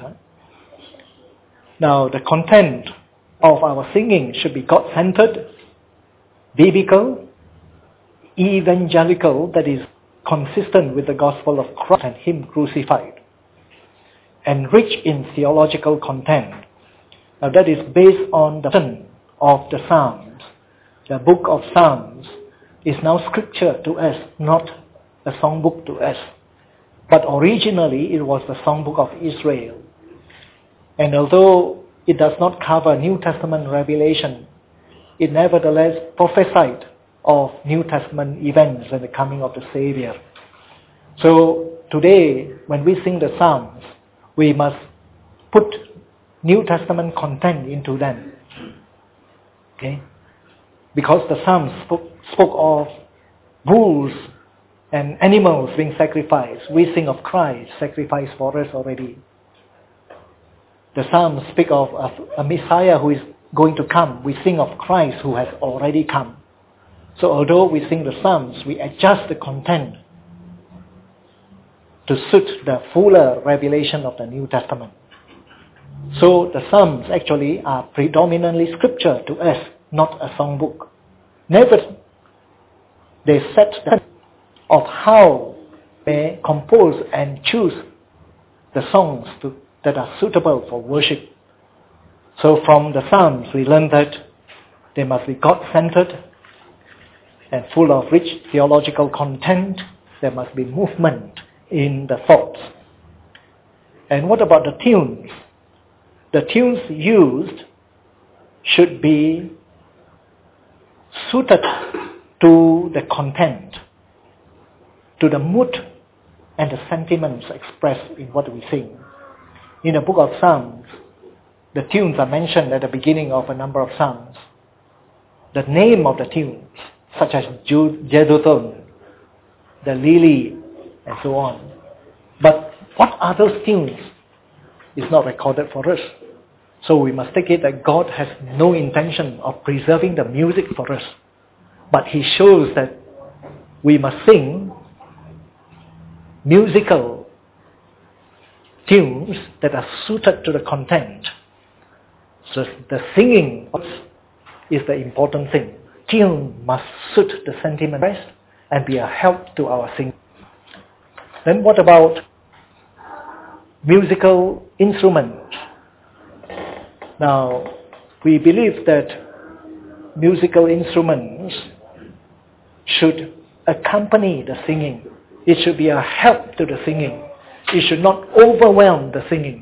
Speaker 1: Now the content of our singing should be God-centered, biblical, evangelical, that is consistent with the gospel of Christ and Him crucified, and rich in theological content. Now that is based on the pattern of the Psalms. The book of Psalms is now scripture to us, not a songbook to us. But originally it was the songbook of Israel. And although it does not cover New Testament revelation, it nevertheless prophesied of New Testament events and the coming of the Savior. So today, when we sing the Psalms, we must put New Testament content into them. Okay? Because the Psalms spoke of bulls and animals being sacrificed. We sing of Christ, sacrificed for us already. The Psalms speak of a Messiah who is going to come. We sing of Christ who has already come. So although we sing the Psalms, we adjust the content to suit the fuller revelation of the New Testament. So the Psalms actually are predominantly scripture to us, not a songbook. Never, they set the of how they compose and choose the songs that are suitable for worship. So from the Psalms we learn that they must be God-centered and full of rich theological content. There must be movement in the thoughts. And what about the tunes? The tunes used should be suited to the content, to the mood and the sentiments expressed in what we sing. In the book of Psalms, the tunes are mentioned at the beginning of a number of Psalms. The name of the tunes, such as Jeduthun, the lily, and so on. But what are those tunes is not recorded for us. So we must take it that God has no intention of preserving the music for us. But He shows that we must sing musical tunes that are suited to the content. So the singing is the important thing. Tune must suit the sentiment and be a help to our singing. Then what about musical instruments? Now, we believe that musical instruments should accompany the singing. It should be a help to the singing. It should not overwhelm the singing.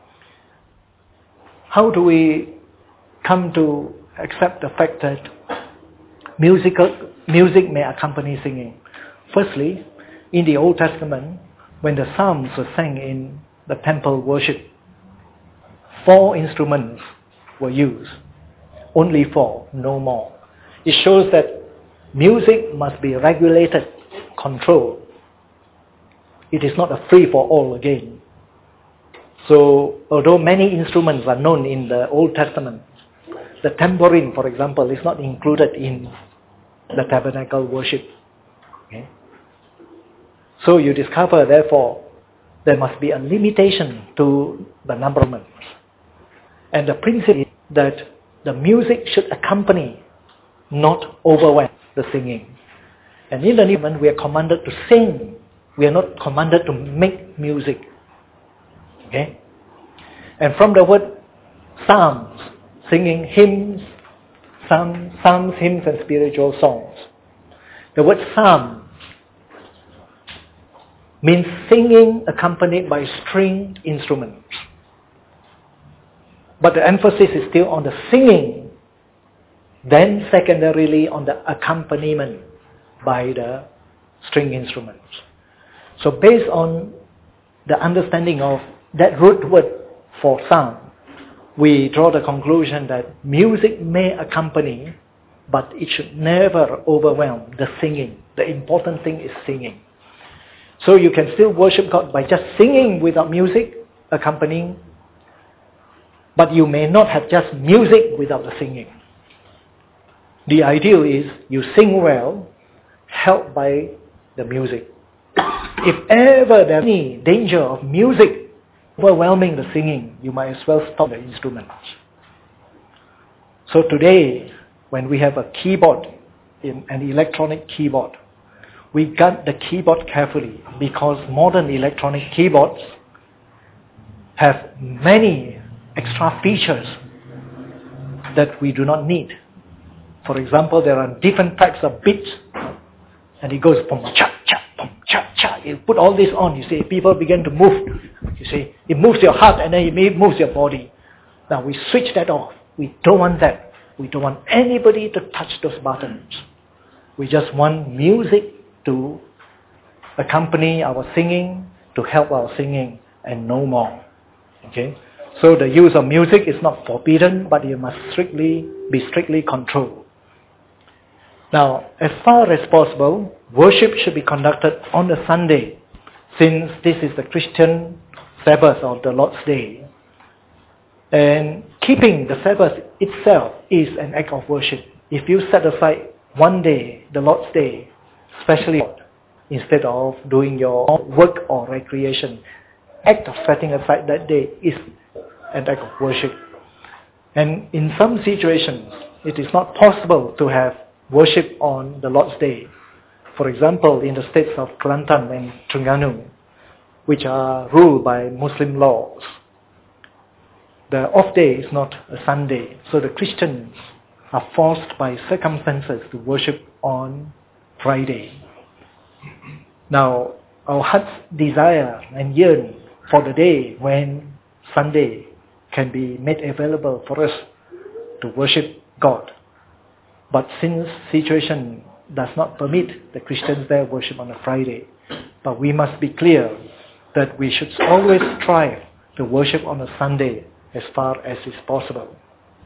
Speaker 1: How do we come to accept the fact that music may accompany singing? Firstly, in the Old Testament, when the Psalms were sang in the temple worship, 4 instruments were used. Only 4, no more. It shows that music must be regulated, controlled. It is not a free-for-all again. So, although many instruments are known in the Old Testament, the tambourine, for example, is not included in the tabernacle worship. Okay? So you discover, therefore, there must be a limitation to the number of instruments. And the principle is that the music should accompany, not overwhelm the singing. And in the New Testament, we are commanded to sing. We are not commanded to make music. Okay? And from the word psalms, singing hymns, psalms, hymns and spiritual songs. The word psalm means singing accompanied by stringed instruments. But the emphasis is still on the singing, then secondarily on the accompaniment by the string instruments. So based on the understanding of that root word for psalm, we draw the conclusion that music may accompany, but it should never overwhelm the singing. The important thing is singing. So you can still worship God by just singing without music accompanying, but you may not have just music without the singing. The ideal is you sing well, helped by the music. If ever there's any danger of music overwhelming the singing, you might as well stop the instruments. So today, when we have a keyboard, an electronic keyboard, we guard the keyboard carefully because modern electronic keyboards have many extra features that we do not need. For example, there are different types of beats, and it goes pum cha cha pum cha cha. You put all this on, you see, people begin to move. You see, it moves your heart and then it moves your body. Now we switch that off. We don't want that. We don't want anybody to touch those buttons. We just want music to accompany our singing, to help our singing, and no more. Okay? So the use of music is not forbidden, but it must be strictly controlled. Now, as far as possible, worship should be conducted on a Sunday, since this is the Christian Sabbath of the Lord's Day. And keeping the Sabbath itself is an act of worship. If you set aside one day, the Lord's Day, especially instead of doing your work or recreation, act of setting aside that day is an act of worship. And in some situations, it is not possible to have worship on the Lord's Day. For example, in the states of Kelantan and Terengganu, which are ruled by Muslim laws, the off day is not a Sunday, so the Christians are forced by circumstances to worship on Friday. Now, our hearts desire and yearn for the day when Sunday can be made available for us to worship God. But since situation does not permit the Christians there worship on a Friday, but we must be clear that we should always strive to worship on a Sunday as far as is possible.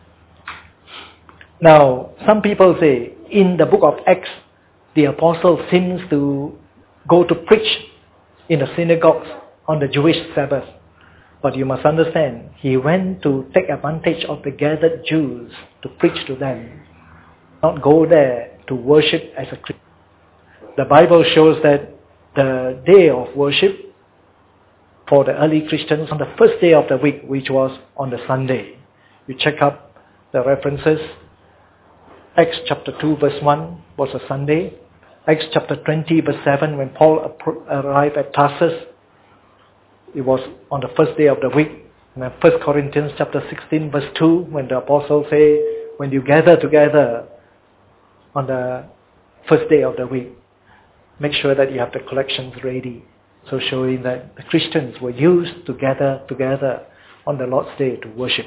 Speaker 1: Now, some people say, in the book of Acts, the apostle seems to go to preach in the synagogues on the Jewish Sabbath. But you must understand, he went to take advantage of the gathered Jews to preach to them, not go there to worship as a Christian. The Bible shows that the day of worship for the early Christians on the first day of the week, which was on the Sunday. You check up the references. Acts chapter 2 verse 1 was a Sunday. Acts chapter 20 verse 7, when Paul arrived at Tarsus, it was on the first day of the week. And then 1 Corinthians chapter 16 verse 2, when the apostles say, when you gather together on the first day of the week, make sure that you have the collections ready. So showing that the Christians were used to gather together on the Lord's Day to worship.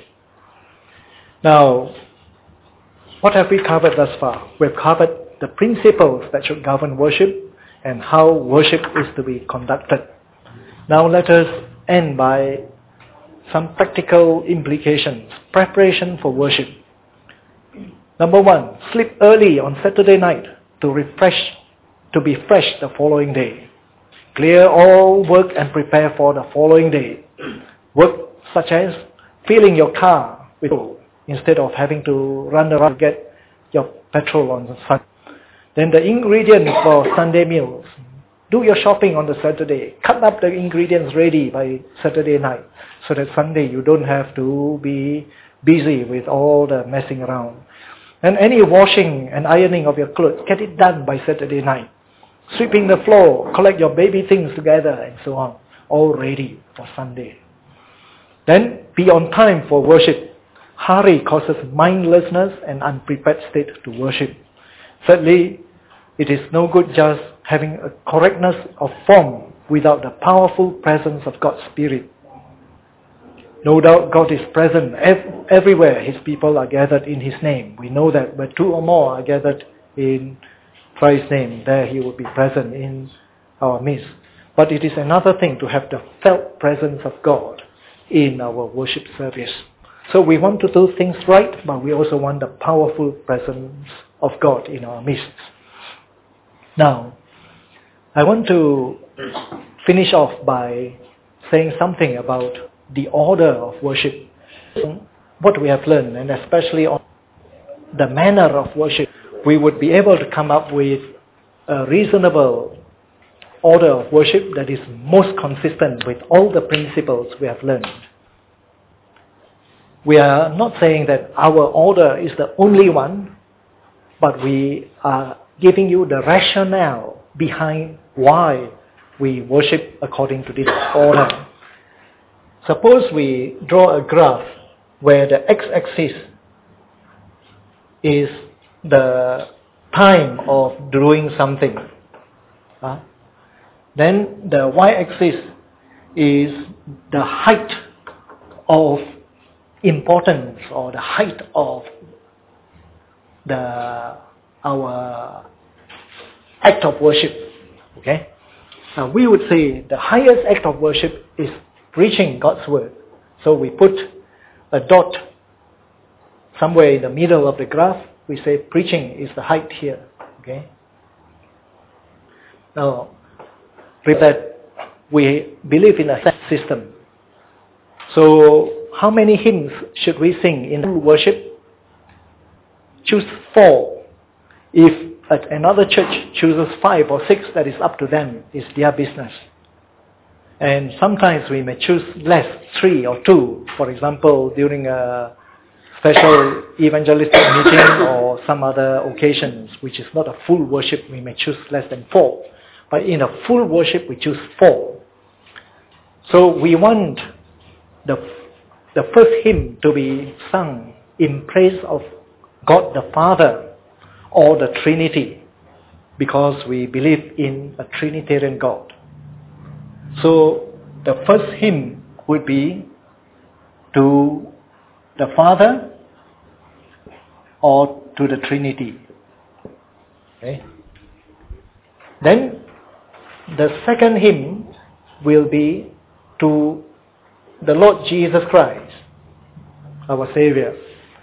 Speaker 1: Now, what have we covered thus far? We've covered the principles that should govern worship and how worship is to be conducted. Now let us end by some practical implications. Preparation for worship. Number 1, sleep early on Saturday night to be fresh the following day. Clear all work and prepare for the following day. Work such as filling your car with petrol instead of having to run around to get your petrol on the Sunday. Then the ingredients for Sunday meals. Do your shopping on the Saturday. Cut up the ingredients ready by Saturday night so that Sunday you don't have to be busy with all the messing around. And any washing and ironing of your clothes, get it done by Saturday night. Sweeping the floor, collect your baby things together and so on. All ready for Sunday. Then be on time for worship. Hurry causes mindlessness and unprepared state to worship. Thirdly, it is no good just having a correctness of form without the powerful presence of God's Spirit. No doubt God is present everywhere His people are gathered in His name. We know that where 2 or more are gathered in Christ's name, there He will be present in our midst. But it is another thing to have the felt presence of God in our worship service. So we want to do things right, but we also want the powerful presence of God in our midst. Now, I want to finish off by saying something about the order of worship. What we have learned, and especially on the manner of worship, we would be able to come up with a reasonable order of worship that is most consistent with all the principles we have learned. We are not saying that our order is the only one, but we are giving you the rationale behind why we worship according to this order. Suppose we draw a graph where the x-axis is the time of doing something. Then the y-axis is the height of importance or the height of our act of worship. Okay? Now we would say the highest act of worship is preaching God's word. So we put a dot somewhere in the middle of the graph. We say preaching is the height here. Okay. Now, that we believe in a set system. So, how many hymns should we sing in worship? Choose 4. If another church chooses 5 or 6, that is up to them. It's their business. And sometimes we may choose less, 3 or 2. For example, during a special evangelistic meeting or some other occasions, which is not a full worship, we may choose less than 4. But in a full worship, we choose 4. So we want the first hymn to be sung in praise of God the Father or the Trinity, because we believe in a Trinitarian God. So the first hymn would be to the Father or to the Trinity. Okay. Then the second hymn will be to the Lord Jesus Christ, our Savior.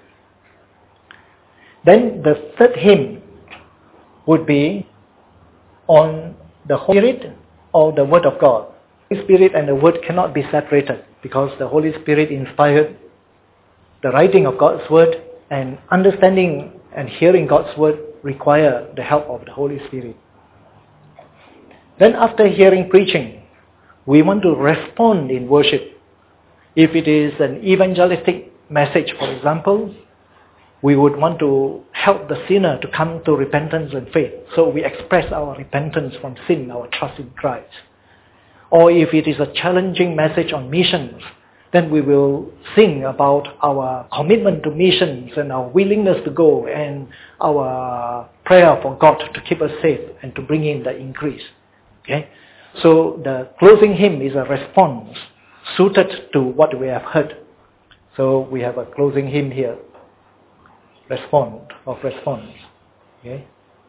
Speaker 1: Then the third hymn would be on the Holy Spirit or the Word of God. The Holy Spirit and the Word cannot be separated, because the Holy Spirit inspired the writing of God's Word, and understanding and hearing God's Word require the help of the Holy Spirit. Then after hearing preaching, we want to respond in worship. If it is an evangelistic message, for example, we would want to help the sinner to come to repentance and faith. So we express our repentance from sin, our trust in Christ. Or if it is a challenging message on missions, then we will sing about our commitment to missions and our willingness to go and our prayer for God to keep us safe and to bring in the increase. Okay? So the closing hymn is a response suited to what we have heard. So we have a closing hymn here. Response. Okay?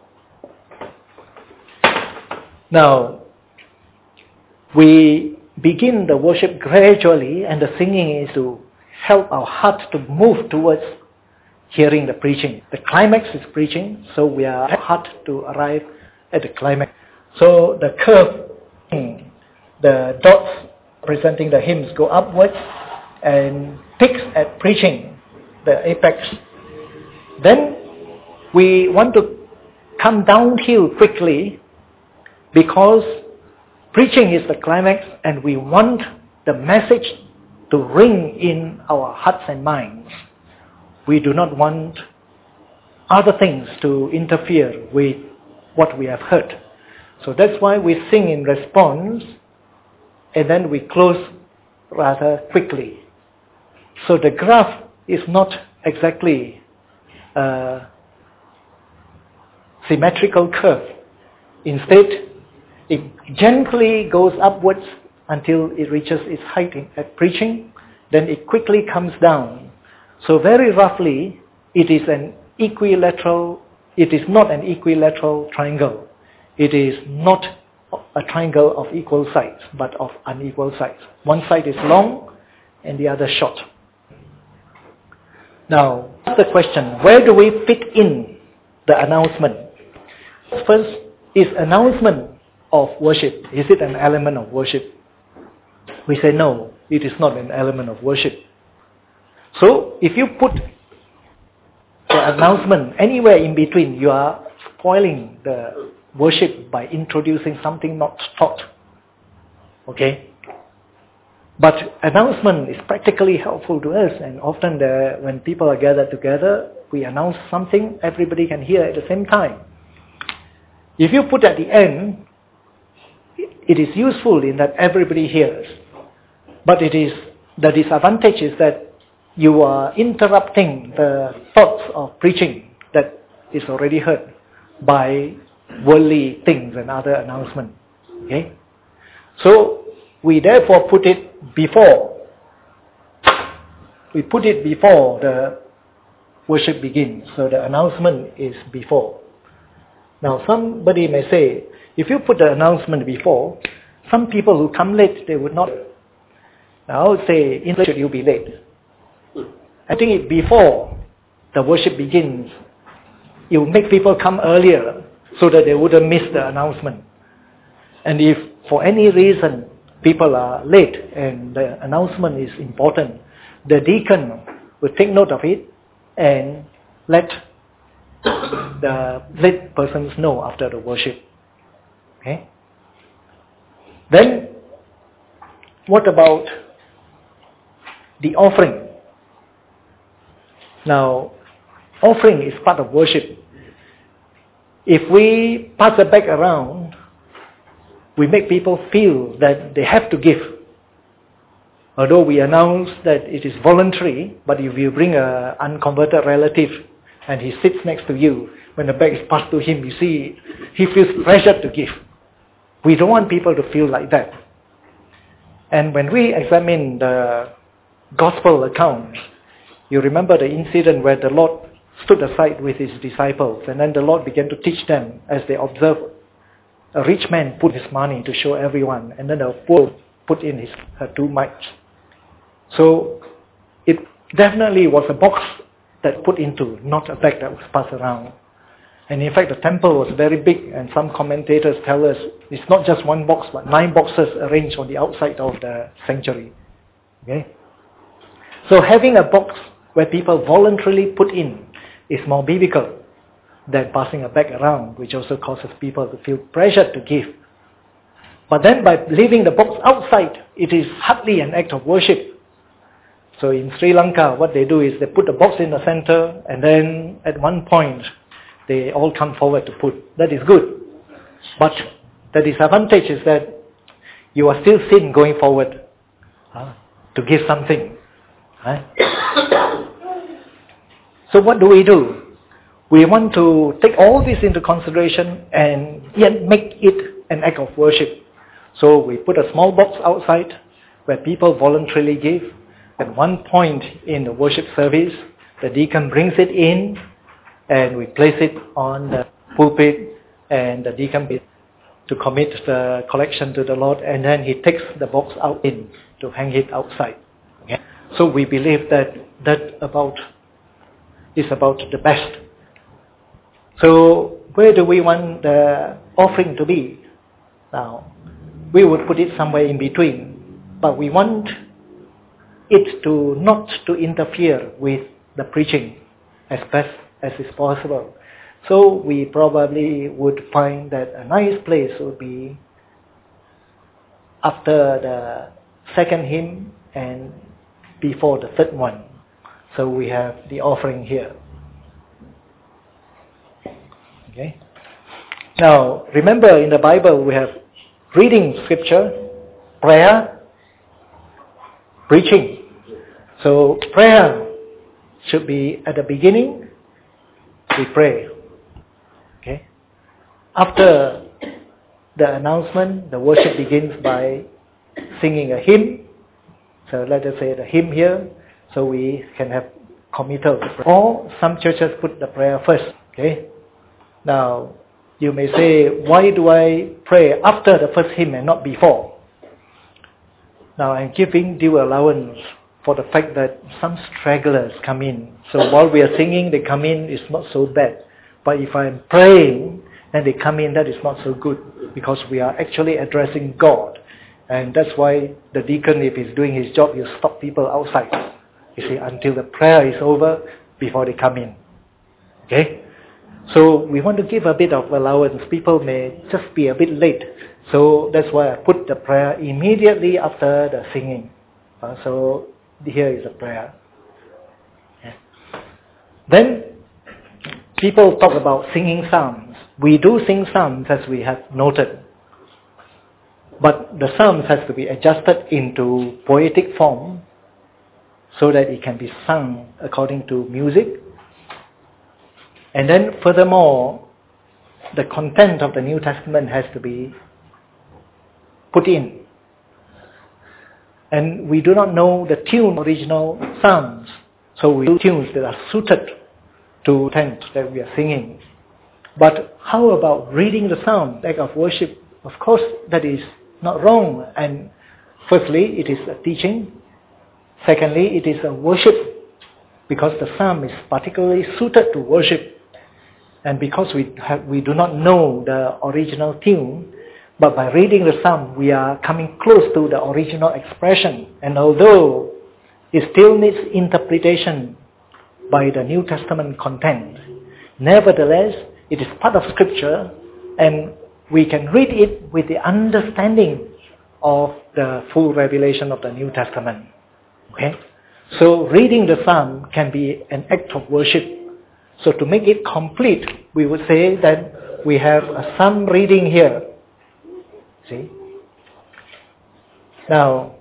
Speaker 1: Now, we begin the worship gradually, and the singing is to help our heart to move towards hearing the preaching. The climax is preaching, so we are hard to arrive at the climax. So the curve, the dots representing the hymns go upwards and peaks at preaching, the apex. Then we want to come downhill quickly, because preaching is the climax, and we want the message to ring in our hearts and minds. We do not want other things to interfere with what we have heard. So that's why we sing in response, and then we close rather quickly. So the graph is not exactly a symmetrical curve. Instead, it gently goes upwards until it reaches its height at preaching, then it quickly comes down. So very roughly, it is not an equilateral triangle. It is not a triangle of equal sides, but of unequal sides. One side is long and the other short. Now, the question, where do we fit in the announcement? First is announcement of worship. Is it an element of worship? We say no, it is not an element of worship. So if you put the announcement anywhere in between, you are spoiling the worship by introducing something not taught. Okay? But announcement is practically helpful to us, and often when people are gathered together, we announce something everybody can hear at the same time. If you put at the end, it is useful in that everybody hears. But the disadvantage is that you are interrupting the thoughts of preaching that is already heard by worldly things and other announcements. Okay? So we therefore put it before. We put it before the worship begins. So the announcement is before. Now somebody may say, if you put the announcement before, some people who come late, they would not. Now I would say, in should you be late? I think before the worship begins, you make people come earlier so that they wouldn't miss the announcement. And if for any reason people are late and the announcement is important, the deacon will take note of it and let the late persons know after the worship. Okay? Then, what about the offering? Now, offering is part of worship. If we pass the bag around, we make people feel that they have to give. Although we announce that it is voluntary, but if you bring an unconverted relative and he sits next to you, when the bag is passed to him, you see, he feels pressured to give. We don't want people to feel like that. And when we examine the gospel accounts, you remember the incident where the Lord stood aside with his disciples, and then the Lord began to teach them as they observed a rich man put his money to show everyone, and then a poor put in her 2 mites. So it definitely was a box that put into, not a bag that was passed around. And in fact, the temple was very big, and some commentators tell us it's not just 1 box, but 9 boxes arranged on the outside of the sanctuary. Okay? So having a box where people voluntarily put in is more biblical than passing a bag around, which also causes people to feel pressured to give. But then by leaving the box outside, it is hardly an act of worship. So in Sri Lanka, what they do is they put the box in the center, and then at one point, they all come forward to put. That is good. But the disadvantage is that you are still seen going forward to give something. So what do? We want to take all this into consideration and yet make it an act of worship. So we put a small box outside where people voluntarily give. At one point in the worship service, the deacon brings it in and we place it on the pulpit, and the deacon to commit the collection to the Lord, and then he takes the box out in to hang it outside. Okay? So we believe that is about the best. So where do we want the offering to be? Now, we would put it somewhere in between, but we want it to not to interfere with the preaching as best as is possible. So we probably would find that a nice place would be after the second hymn and before the third one. So we have the offering here. Okay. Now, remember in the Bible we have reading scripture, prayer, preaching. So prayer should be at the beginning. We pray. Okay. After the announcement, the worship begins by singing a hymn. So let us say the hymn here, so we can have committal. Or some churches put the prayer first. Okay. Now, you may say, why do I pray after the first hymn and not before? Now, I'm giving due allowance for the fact that some stragglers come in. So while we are singing, they come in, it's not so bad. But if I'm praying and they come in, that is not so good, because we are actually addressing God. And that's why the deacon, if he's doing his job, he'll stop people outside, you see, until the prayer is over before they come in. Okay? So we want to give a bit of allowance. People may just be a bit late. So that's why I put the prayer immediately after the singing. So here is a prayer. Yeah. Then people talk about singing psalms. We do sing psalms as we have noted. But the psalms has to be adjusted into poetic form so that it can be sung according to music. And then furthermore, the content of the New Testament has to be put in. And we do not know the tune of original psalms. So we do tunes that are suited to content that we are singing. But how about reading the psalm, act of worship? Of course, that is not wrong. And firstly, it is a teaching. Secondly, it is a worship, because the psalm is particularly suited to worship. And because we do not know the original tune, but by reading the psalm, we are coming close to the original expression. And although it still needs interpretation by the New Testament content, nevertheless, it is part of Scripture, and we can read it with the understanding of the full revelation of the New Testament. Okay? So reading the psalm can be an act of worship. So to make it complete, we would say that we have a psalm reading here. See? Now,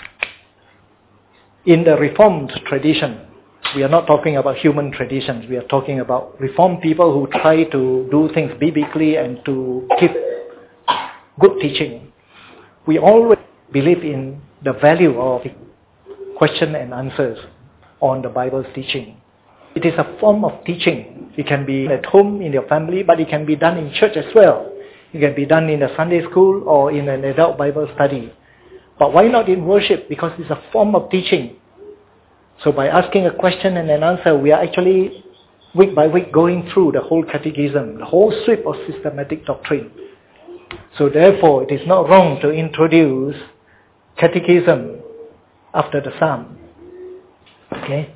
Speaker 1: in the Reformed tradition, we are not talking about human traditions. We are talking about Reformed people who try to do things biblically and to keep good teaching. We always believe in the value of question and answers on the Bible's teaching. It is a form of teaching. It can be at home in your family, but it can be done in church as well. It can be done in a Sunday school or in an adult Bible study. But why not in worship? Because it's a form of teaching. So by asking a question and an answer, we are actually week by week going through the whole catechism, the whole sweep of systematic doctrine. So therefore, it is not wrong to introduce catechism after the psalm. Okay?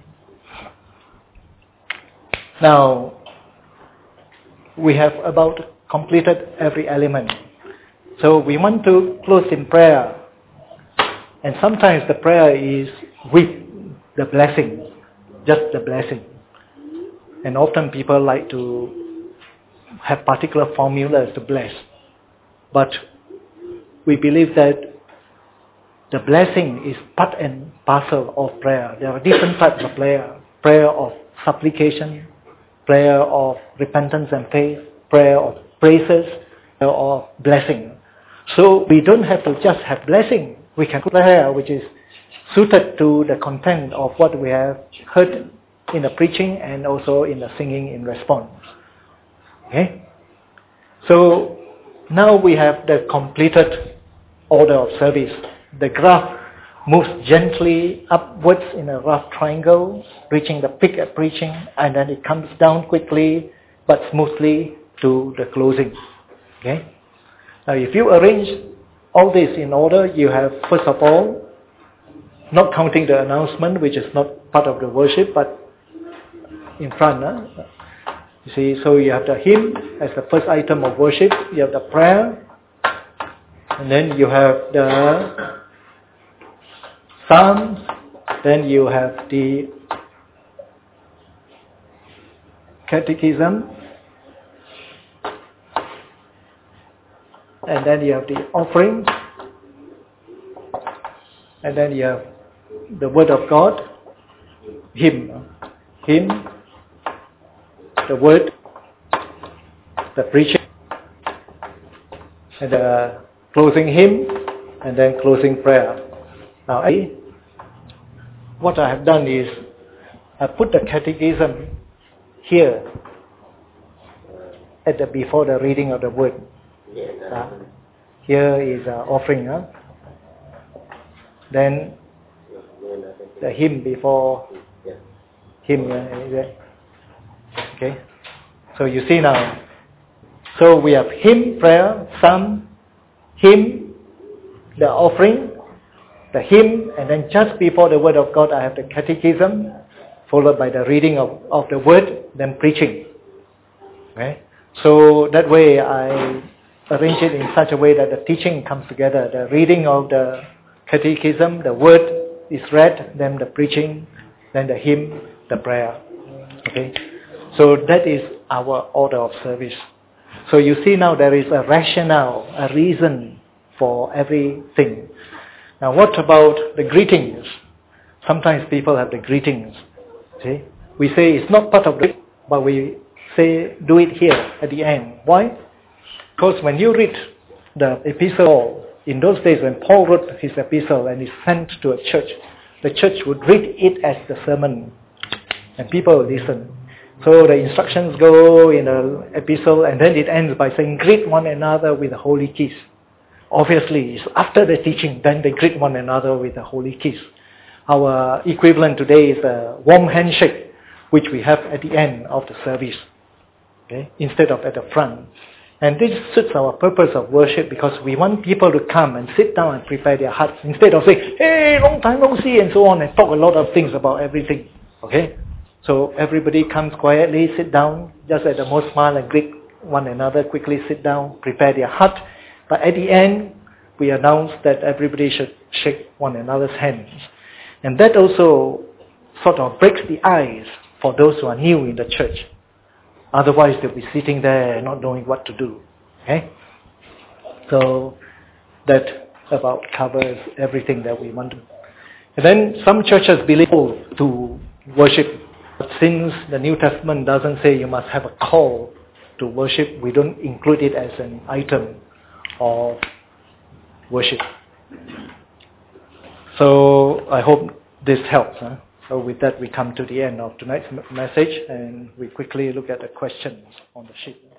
Speaker 1: Now, we have about completed every element. So we want to close in prayer. And sometimes the prayer is with the blessing, just the blessing. And often people like to have particular formulas to bless. But we believe that the blessing is part and parcel of prayer. There are different types of prayer. Prayer of supplication, prayer of repentance and faith, prayer of praises, prayer of blessing. So we don't have to just have blessing. We can put prayer which is suited to the content of what we have heard in the preaching and also in the singing in response. Okay? So now we have the completed order of service. The graph moves gently upwards in a rough triangle, reaching the peak at preaching, and then it comes down quickly but smoothly to the closing. Okay? Now if you arrange all this in order, you have, first of all, not counting the announcement, which is not part of the worship, but in front. You see, so you have the hymn as the first item of worship, you have the prayer, and then you have the psalms, then you have the catechism, and then you have the offering, and then you have the Word of God, hymn, the Word, the preaching, and the closing hymn, and then closing prayer. Now, what I have done is I put the catechism here before the reading of the Word. Here is offering. Then the hymn before hymn. Okay. So you see now. So we have hymn, prayer, psalm, hymn, the offering, the hymn, and then just before the Word of God I have the catechism, followed by the reading of the Word, then preaching. Okay. So that way I arrange it in such a way that the teaching comes together. The reading of the catechism, the Word is read, then the preaching, then the hymn, the prayer. Okay. So that is our order of service. So you see now there is a rationale, a reason for everything. Now what about the greetings? Sometimes people have the greetings. See? We say it's not part of it, but we say do it here at the end. Why? Because when you read the epistle, in those days when Paul wrote his epistle and he sent to a church, the church would read it as the sermon and people would listen. So the instructions go in the epistle and then it ends by saying greet one another with a holy kiss. Obviously, it's after the teaching, then they greet one another with a holy kiss. Our equivalent today is a warm handshake, which we have at the end of the service. okay, instead of at the front. And this suits our purpose of worship because we want people to come and sit down and prepare their hearts instead of saying, hey, long time no see, and so on, and talk a lot of things about everything. Okay? So everybody comes quietly, sit down, just at the most smile and greet one another, quickly sit down, prepare their heart. But at the end, we announce that everybody should shake one another's hands. And that also sort of breaks the ice for those who are new in the church. Otherwise, they'll be sitting there not knowing what to do. Okay? So that about covers everything that we want to. And then some churches believe to worship. But since the New Testament doesn't say you must have a call to worship, we don't include it as an item of worship. So I hope this helps. So with that, we come to the end of tonight's message, and we quickly look at the questions on the sheet.